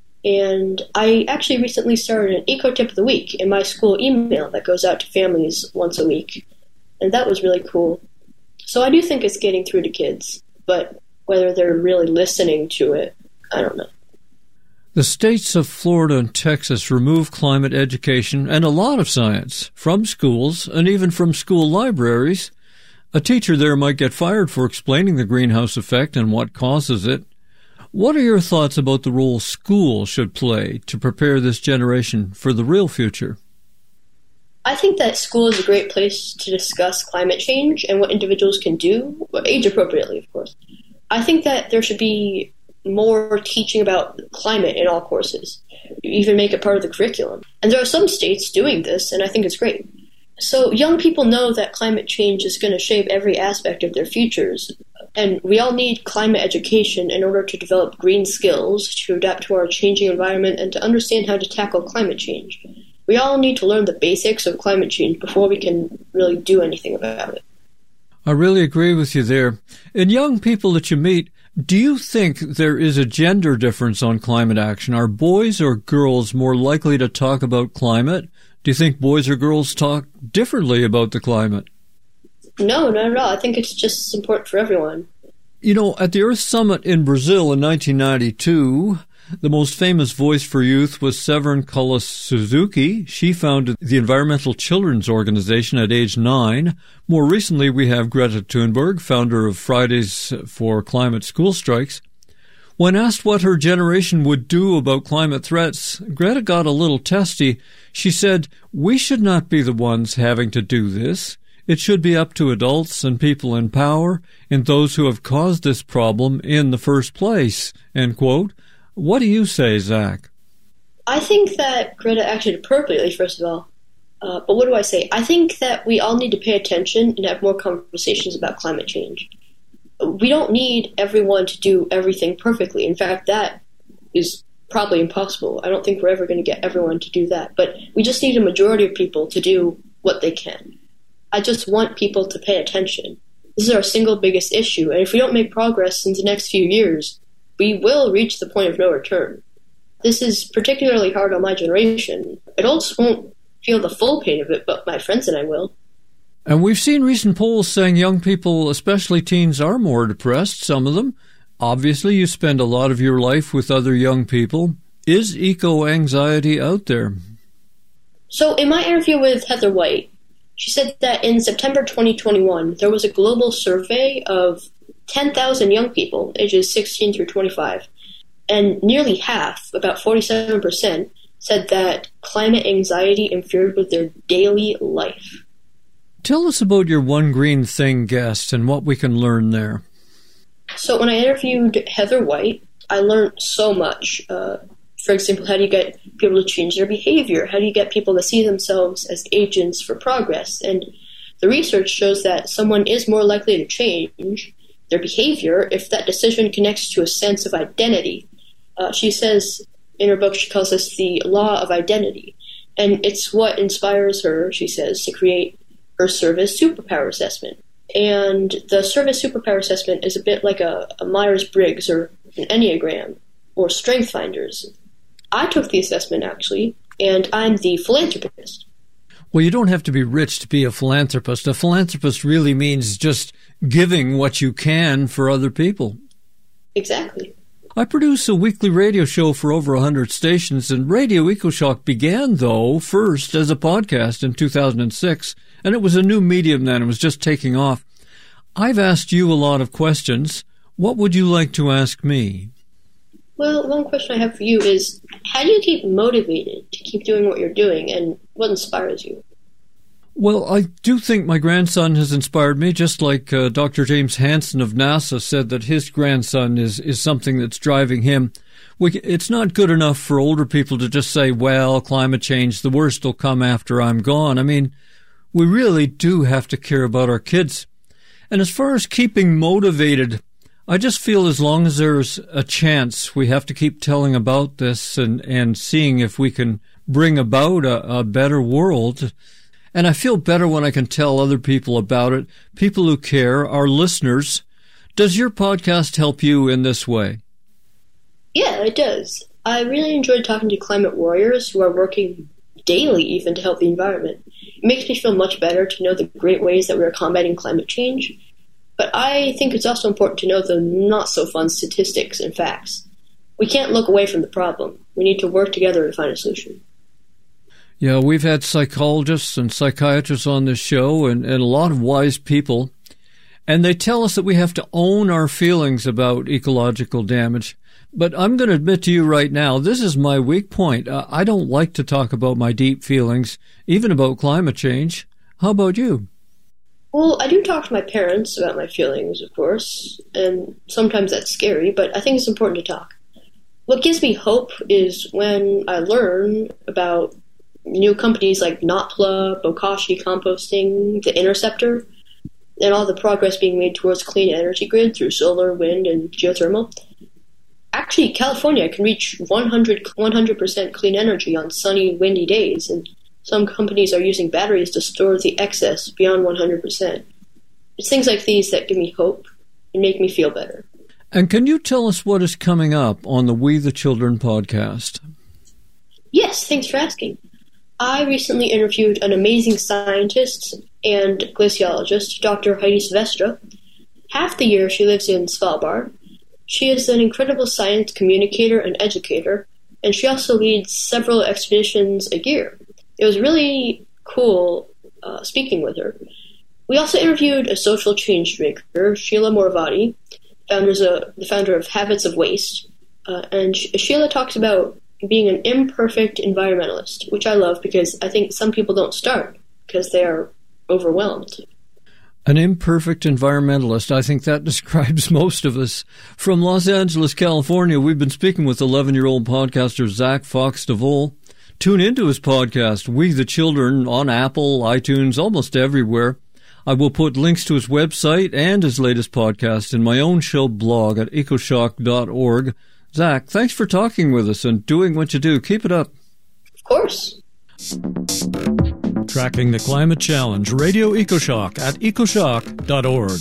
And I actually recently started an Eco Tip of the Week in my school email that goes out to families once a week, and that was really cool. So I do think it's getting through to kids, but whether they're really listening to it, I don't know. The states of Florida and Texas remove climate education and a lot of science from schools and even from school libraries. A teacher there might get fired for explaining the greenhouse effect and what causes it. What are your thoughts about the role schools should play to prepare this generation for the real future? I think that school is a great place to discuss climate change and what individuals can do, age appropriately, of course. I think that there should be more teaching about climate in all courses, even make it part of the curriculum. And there are some states doing this, and I think it's great. So young people know that climate change is going to shape every aspect of their futures, and we all need climate education in order to develop green skills, to adapt to our changing environment, and to understand how to tackle climate change. We all need to learn the basics of climate change before we can really do anything about it. I really agree with you there. In young people that you meet, do you think there is a gender difference on climate action? Are boys or girls more likely to talk about climate? Do you think boys or girls talk differently about the climate? No, not at all. I think it's just as important for everyone. You know, at the Earth Summit in Brazil in nineteen ninety-two, the most famous voice for youth was Severn Cullis Suzuki. She founded the Environmental Children's Organization at age nine. More recently, we have Greta Thunberg, founder of Fridays for Climate School Strikes. When asked what her generation would do about climate threats, Greta got a little testy. She said, "We should not be the ones having to do this. It should be up to adults and people in power and those who have caused this problem in the first place." End quote. What do you say, Zach? I think that Greta acted appropriately, first of all. Uh, but what do I say? I think that we all need to pay attention and have more conversations about climate change. We don't need everyone to do everything perfectly. In fact, that is probably impossible. I don't think we're ever going to get everyone to do that. But we just need a majority of people to do what they can. I just want people to pay attention. This is our single biggest issue, and if we don't make progress in the next few years, we will reach the point of no return. This is particularly hard on my generation. Adults won't feel the full pain of it, but my friends and I will. And we've seen recent polls saying young people, especially teens, are more depressed, some of them. Obviously, you spend a lot of your life with other young people. Is eco-anxiety out there? So in my interview with Heather White, she said that in September twenty twenty-one, there was a global survey of ten thousand young people, ages sixteen through twenty-five, and nearly half, about forty-seven percent, said that climate anxiety interfered with their daily life. Tell us about your One Green Thing guest and what we can learn there. So when I interviewed Heather White, I learned so much. Uh, for example, how do you get people to change their behavior? How do you get people to see themselves as agents for progress? And the research shows that someone is more likely to change their behavior if that decision connects to a sense of identity. Uh, she says in her book, she calls this the law of identity. And it's what inspires her, she says, to create her service superpower assessment. And the service superpower assessment is a bit like a, a Myers-Briggs or an Enneagram or Strength Finders. I took the assessment, actually, and I'm the philanthropist. Well, you don't have to be rich to be a philanthropist. A philanthropist really means just giving what you can for other people. Exactly. I produce a weekly radio show for over one hundred stations, and Radio EcoShock began, though, first as a podcast in two thousand six, and it was a new medium then. It was just taking off. I've asked you a lot of questions. What would you like to ask me? Well, one question I have for you is, how do you keep motivated to keep doing what you're doing, and what inspires you? Well, I do think my grandson has inspired me, just like uh, Doctor James Hansen of NASA said that his grandson is, is something that's driving him. We, it's not good enough for older people to just say, well, climate change, the worst will come after I'm gone. I mean, we really do have to care about our kids. And as far as keeping motivated, I just feel as long as there's a chance, we have to keep telling about this and, and seeing if we can bring about a, a better world. And I feel better when I can tell other people about it, people who care, our listeners. Does your podcast help you in this way? Yeah, it does. I really enjoyed talking to climate warriors who are working daily even to help the environment. It makes me feel much better to know the great ways that we are combating climate change. But I think it's also important to know the not-so-fun statistics and facts. We can't look away from the problem. We need to work together to find a solution. Yeah, we've had psychologists and psychiatrists on this show and, and a lot of wise people. And they tell us that we have to own our feelings about ecological damage. But I'm going to admit to you right now, this is my weak point. Uh, I don't like to talk about my deep feelings, even about climate change. How about you? Well, I do talk to my parents about my feelings, of course, and sometimes that's scary, but I think it's important to talk. What gives me hope is when I learn about new companies like Notpla, Bokashi Composting, The Interceptor, and all the progress being made towards clean energy grid through solar, wind, and geothermal. Actually, California can reach one hundred percent clean energy on sunny, windy days, and some companies are using batteries to store the excess beyond one hundred percent. It's things like these that give me hope and make me feel better. And can you tell us what is coming up on the We the Children podcast? Yes, thanks for asking. I recently interviewed an amazing scientist and glaciologist, Doctor Heidi Silvestre. Half the year she lives in Svalbard. She is an incredible science communicator and educator, and she also leads several expeditions a year. It was really cool uh, speaking with her. We also interviewed a social change maker, Sheila Morvati, founders of, the founder of Habits of Waste, uh, and Sh- Sheila talks about being an imperfect environmentalist, which I love because I think some people don't start because they are overwhelmed. An imperfect environmentalist. I think that describes most of us. From Los Angeles, California, we've been speaking with eleven-year-old podcaster Zach Fox DeVol. Tune into his podcast, We the Children, on Apple, iTunes, almost everywhere. I will put links to his website and his latest podcast in my own show blog at ecoshock dot org. Zach, thanks for talking with us and doing what you do. Keep it up. Of course. Tracking the Climate Challenge, Radio EcoShock at ecoshock dot org.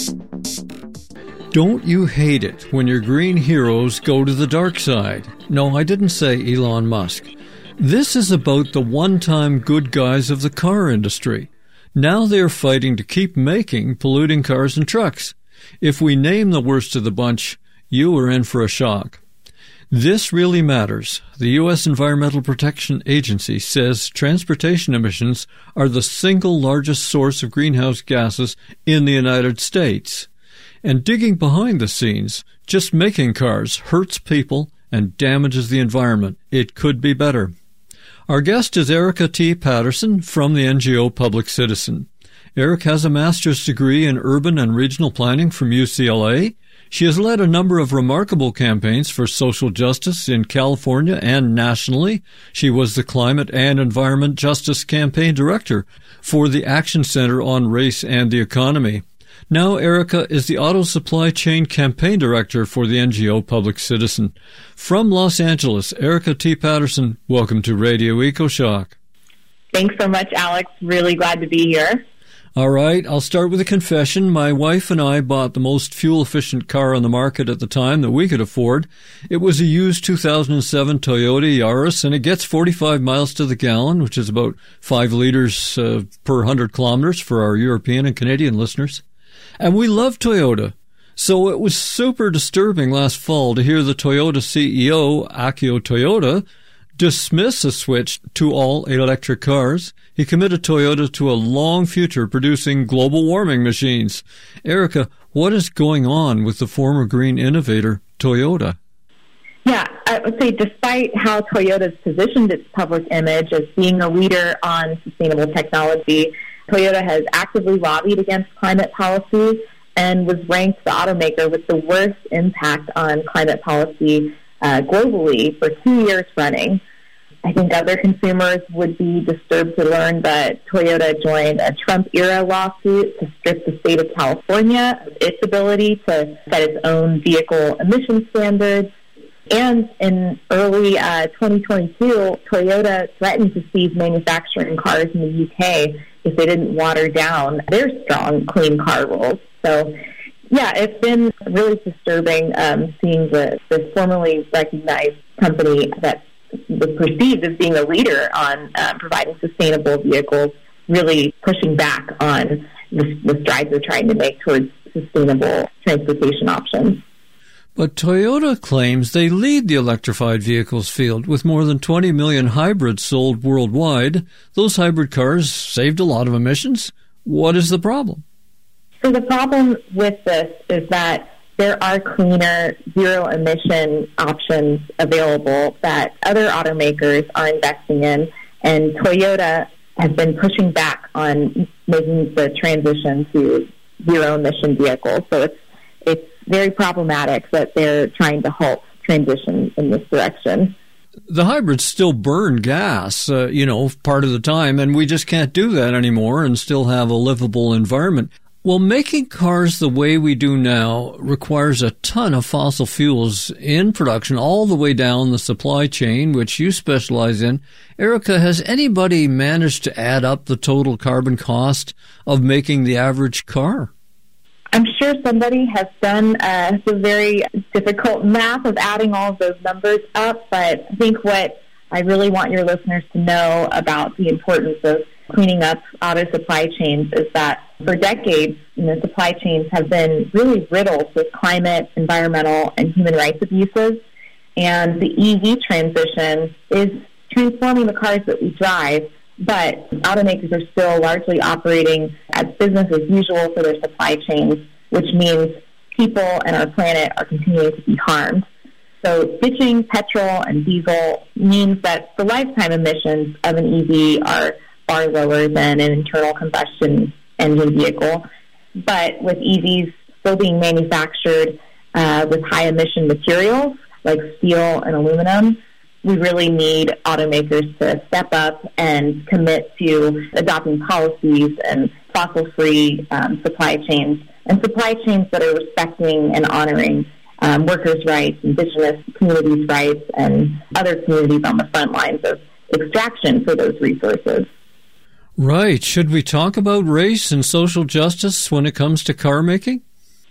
Don't you hate it when your green heroes go to the dark side? No, I didn't say Elon Musk. This is about the one-time good guys of the car industry. Now they're fighting to keep making polluting cars and trucks. If we name the worst of the bunch, you are in for a shock. This really matters. The U S Environmental Protection Agency says transportation emissions are the single largest source of greenhouse gases in the United States. And digging behind the scenes, just making cars hurts people and damages the environment. It could be better. Our guest is Erica T. Patterson from the N G O Public Citizen. Eric has a master's degree in urban and regional planning from U C L A. She has led a number of remarkable campaigns for social justice in California and nationally. She was the Climate and Environment Justice Campaign Director for the Action Center on Race and the Economy. Now Erica is the Auto Supply Chain Campaign Director for the N G O Public Citizen. From Los Angeles, Erica T. Patterson, welcome to Radio EcoShock. Thanks so much, Alex. Really glad to be here. All right, I'll start with a confession. My wife and I bought the most fuel-efficient car on the market at the time that we could afford. It was a used two thousand seven Toyota Yaris, and it gets forty-five miles to the gallon, which is about five liters uh, per one hundred kilometers for our European and Canadian listeners. And we love Toyota. So it was super disturbing last fall to hear the Toyota C E O, Akio Toyoda, dismiss a switch to all electric cars. He committed Toyota to a long future producing global warming machines. Erica, what is going on with the former green innovator, Toyota? Yeah, I would say despite how Toyota's positioned its public image as being a leader on sustainable technology, Toyota has actively lobbied against climate policy and was ranked the automaker with the worst impact on climate policy uh, globally for two years running. I think other consumers would be disturbed to learn that Toyota joined a Trump-era lawsuit to strip the state of California of its ability to set its own vehicle emission standards. And in early uh, twenty twenty-two, Toyota threatened to cease manufacturing cars in the U K if they didn't water down their strong clean car rules. So, yeah, it's been really disturbing um, seeing the, the formerly recognized company that was perceived as being a leader on uh, providing sustainable vehicles really pushing back on the, the strides they're trying to make towards sustainable transportation options. But Toyota claims they lead the electrified vehicles field with more than twenty million hybrids sold worldwide. Those hybrid cars saved a lot of emissions. What is the problem? So the problem with this is that there are cleaner, zero-emission options available that other automakers are investing in, and Toyota has been pushing back on making the transition to zero-emission vehicles. So it's it's very problematic that they're trying to halt transition in this direction. The hybrids still burn gas, uh, you know, part of the time, and we just can't do that anymore and still have a livable environment. Well, making cars the way we do now requires a ton of fossil fuels in production all the way down the supply chain, which you specialize in. Erica, has anybody managed to add up the total carbon cost of making the average car? I'm sure somebody has done uh, the very difficult math of adding all of those numbers up, but I think what I really want your listeners to know about the importance of cleaning up auto supply chains is that for decades, you know, supply chains have been really riddled with climate, environmental, and human rights abuses, and the E V transition is transforming the cars that we drive, but automakers are still largely operating as business as usual for their supply chains, which means people and our planet are continuing to be harmed. So ditching petrol and diesel means that the lifetime emissions of an E V are far lower than an internal combustion engine vehicle. But with E Vs still being manufactured uh, with high-emission materials like steel and aluminum, we really need automakers to step up and commit to adopting policies and fossil-free um, supply chains, and supply chains that are respecting and honoring um, workers' rights, indigenous communities' rights, and other communities on the front lines of extraction for those resources. Right. Should we talk about race and social justice when it comes to car making?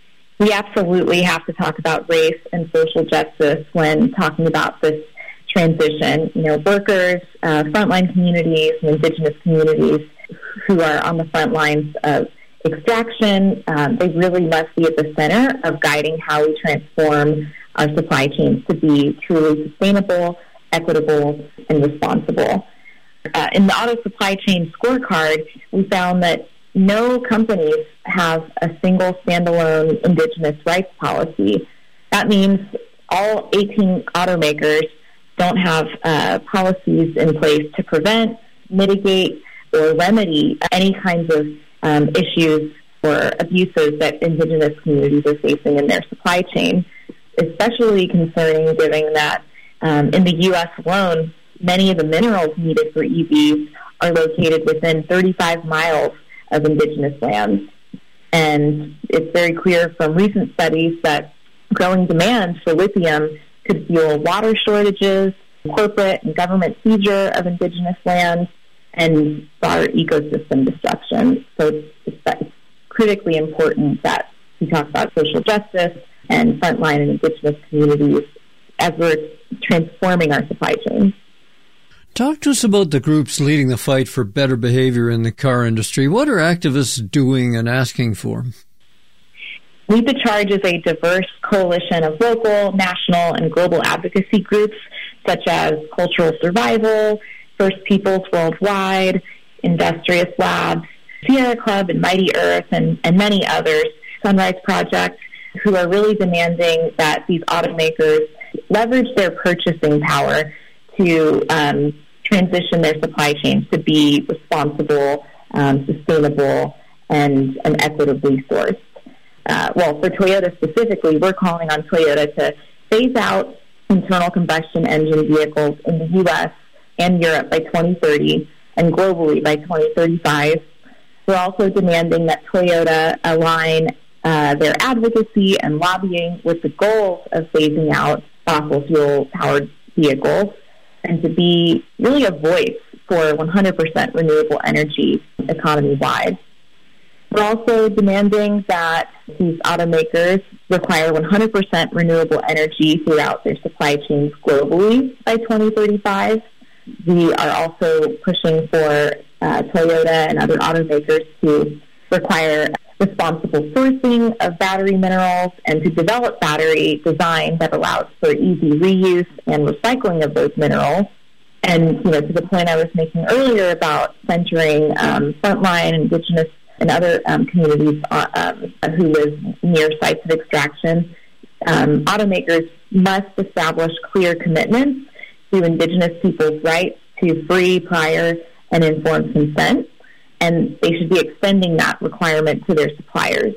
We absolutely have to talk about race and social justice when talking about this transition. You know, workers, uh, frontline communities, and indigenous communities who are on the front lines of extraction, um, they really must be at the center of guiding how we transform our supply chains to be truly sustainable, equitable, and responsible. Uh, in the auto supply chain scorecard, we found that no companies have a single standalone indigenous rights policy. That means all eighteen automakers don't have uh, policies in place to prevent, mitigate, or remedy any kinds of um, issues or abuses that indigenous communities are facing in their supply chain, especially concerning given that um, in the U S alone, many of the minerals needed for E Vs are located within thirty-five miles of indigenous lands. And it's very clear from recent studies that growing demand for lithium could fuel water shortages, corporate and government seizure of indigenous lands, and broader ecosystem destruction. So it's, it's, it's critically important that we talk about social justice and frontline and indigenous communities as we're transforming our supply chains. Talk to us about the groups leading the fight for better behavior in the car industry. What are activists doing and asking for? Lead the Charge is a diverse coalition of local, national, and global advocacy groups such as Cultural Survival, First Peoples Worldwide, Industrious Labs, Sierra Club and Mighty Earth, and, and many others, Sunrise Project, who are really demanding that these automakers leverage their purchasing power to um, transition their supply chains to be responsible, um, sustainable, and, and equitably sourced. Uh, well, for Toyota specifically, we're calling on Toyota to phase out internal combustion engine vehicles in the U S and Europe by twenty thirty and globally by twenty thirty-five. We're also demanding that Toyota align uh, their advocacy and lobbying with the goals of phasing out fossil fuel-powered vehicles and to be really a voice for one hundred percent renewable energy economy-wide. We're also demanding that these automakers require one hundred percent renewable energy throughout their supply chains globally by twenty thirty-five. We are also pushing for uh, Toyota and other automakers to require responsible sourcing of battery minerals and to develop battery design that allows for easy reuse and recycling of those minerals. And, you know, to the point I was making earlier about centering um, frontline indigenous and other um, communities uh, um, who live near sites of extraction, um, automakers must establish clear commitments to Indigenous peoples' rights to free, prior, and informed consent, and they should be extending that requirement to their suppliers.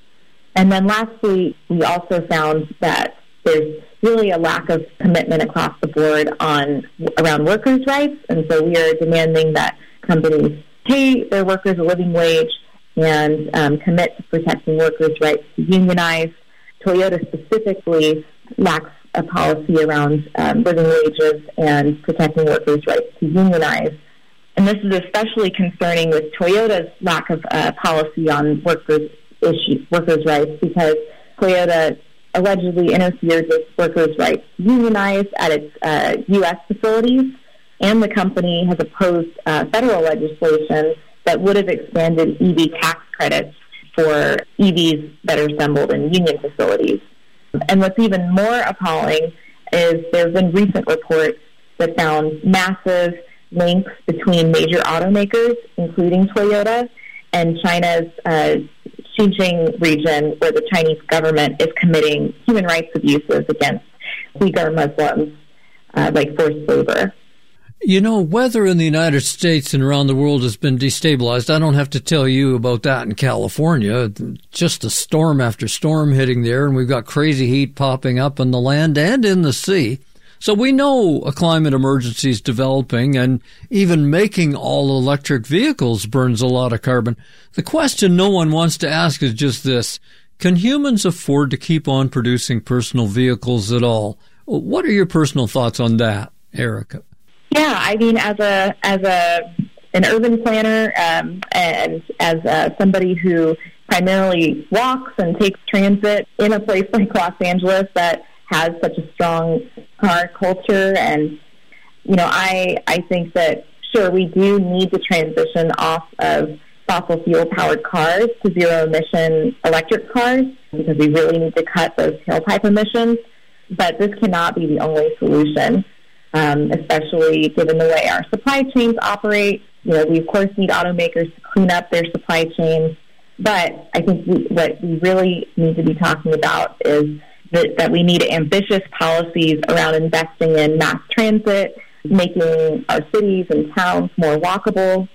And then lastly, we also found that there's really a lack of commitment across the board on around workers' rights, and so we are demanding that companies pay their workers a living wage and um, commit to protecting workers' rights to unionize. Toyota specifically lacks a policy around um, living wages and protecting workers' rights to unionize. And this is especially concerning with Toyota's lack of uh, policy on workers' issues, workers' rights, because Toyota allegedly interfered with workers' rights to unionize at its uh, U S facilities, and the company has opposed uh, federal legislation that would have expanded E V tax credits for E Vs that are assembled in union facilities. And what's even more appalling is there have been recent reports that found massive links between major automakers, including Toyota, and China's uh, Xinjiang region, where the Chinese government is committing human rights abuses against Uyghur Muslims, uh, like forced labor. You know, weather in the United States and around the world has been destabilized. I don't have to tell you about that in California. Just a storm after storm hitting there, and we've got crazy heat popping up on the land and in the sea. So we know a climate emergency is developing, and even making all-electric vehicles burns a lot of carbon. The question no one wants to ask is just this: can humans afford to keep on producing personal vehicles at all? What are your personal thoughts on that, Erica? Yeah, I mean, as a as a an urban planner um, and as uh, somebody who primarily walks and takes transit in a place like Los Angeles that has such a strong car culture, and you know, I I think that sure we do need to transition off of fossil fuel powered cars to zero emission electric cars, because we really need to cut those tailpipe emissions. But this cannot be the only solution. Um, especially given the way our supply chains operate. You know, we of course need automakers to clean up their supply chains, but I think we, what we really need to be talking about is that, that we need ambitious policies around investing in mass transit, making our cities and towns more walkable,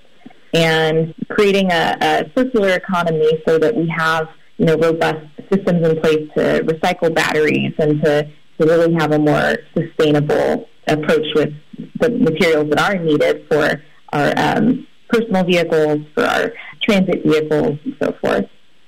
and creating a, a circular economy so that we have, you know, robust systems in place to recycle batteries and to, to really have a more sustainable approach with the materials that are needed for our um, personal vehicles, for our transit vehicles, and so forth.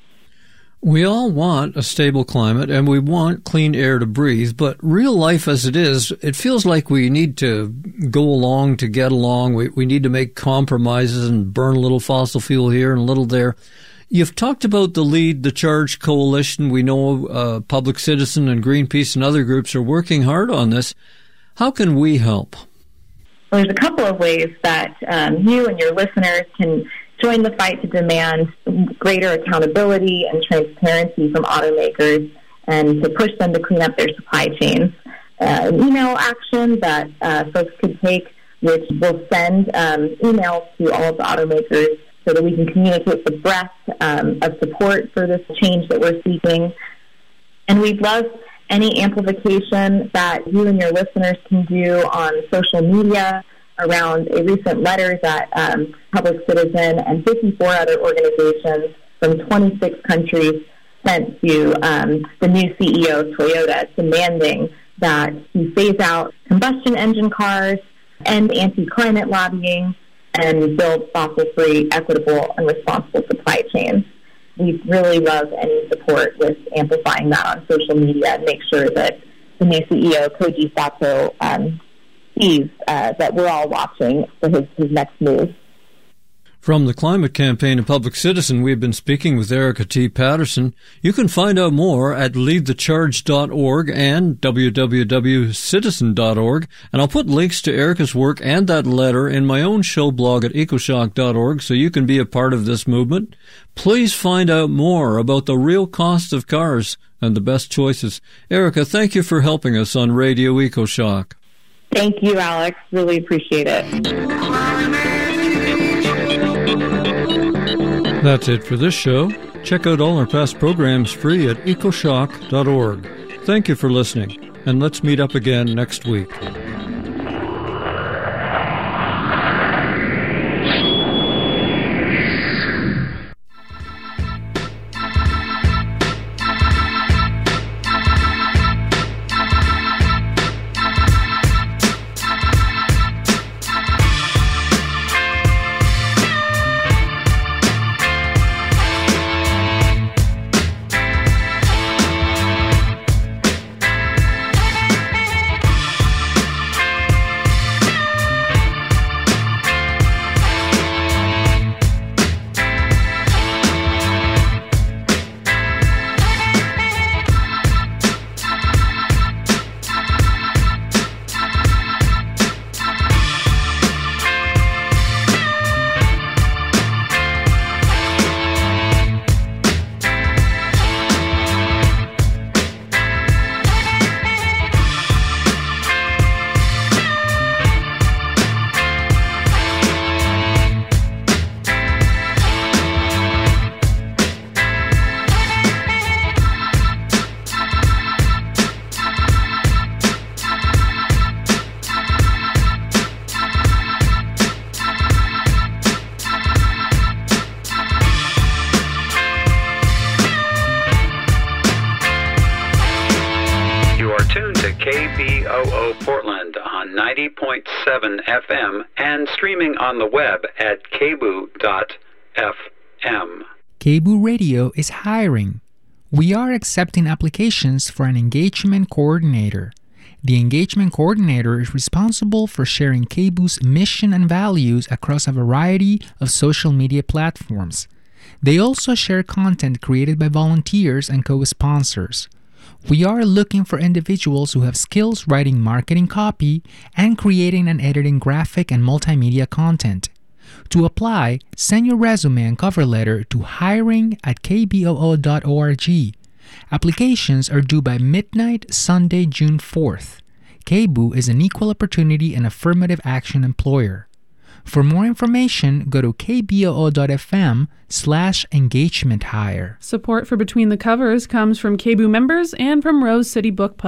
We all want a stable climate, and we want clean air to breathe, but real life as it is, it feels like we need to go along to get along. We, we need to make compromises and burn a little fossil fuel here and a little there. You've talked about the Lead the Charge Coalition. We know uh, Public Citizen and Greenpeace and other groups are working hard on this. How can we help? Well, there's a couple of ways that um, you and your listeners can join the fight to demand greater accountability and transparency from automakers and to push them to clean up their supply chains. Uh, an email action that uh, folks could take, which will send um, emails to all of the automakers so that we can communicate the breadth um, of support for this change that we're seeking. And we'd love any amplification that you and your listeners can do on social media around a recent letter that um, Public Citizen and fifty-four other organizations from twenty-six countries sent to um, the new C E O of Toyota, demanding that he phase out combustion engine cars, end anti-climate lobbying, and build fossil-free, equitable, and responsible supply chains. We really love any support with amplifying that on social media and make sure that the new C E O, Koji Sato, um, sees uh, that we're all watching for his, his next move. From the Climate Campaign and Public Citizen, we've been speaking with Erica T. Patterson. You can find out more at lead the charge dot org and w w w dot citizen dot org. And I'll put links to Erica's work and that letter in my own show blog at ecoshock dot org so you can be a part of this movement. Please find out more about the real cost of cars and the best choices. Erica, thank you for helping us on Radio EcoShock. Thank you, Alex. Really appreciate it. That's it for this show. Check out all our past programs free at ecoshock dot org. Thank you for listening, and let's meet up again next week. K B O O Portland on ninety point seven F M and streaming on the web at k b o dot f m. K B O Radio is hiring. We are accepting applications for an engagement coordinator. The engagement coordinator is responsible for sharing K B O's mission and values across a variety of social media platforms. They also share content created by volunteers and co-sponsors. We are looking for individuals who have skills writing marketing copy and creating and editing graphic and multimedia content. To apply, send your resume and cover letter to hiring at k b o o dot org. Applications are due by midnight Sunday, June fourth. K B O is an equal opportunity and affirmative action employer. For more information, go to k b o o dot f m slash engagement hire. Support for Between the Covers comes from K B O members and from Rose City Book Pub.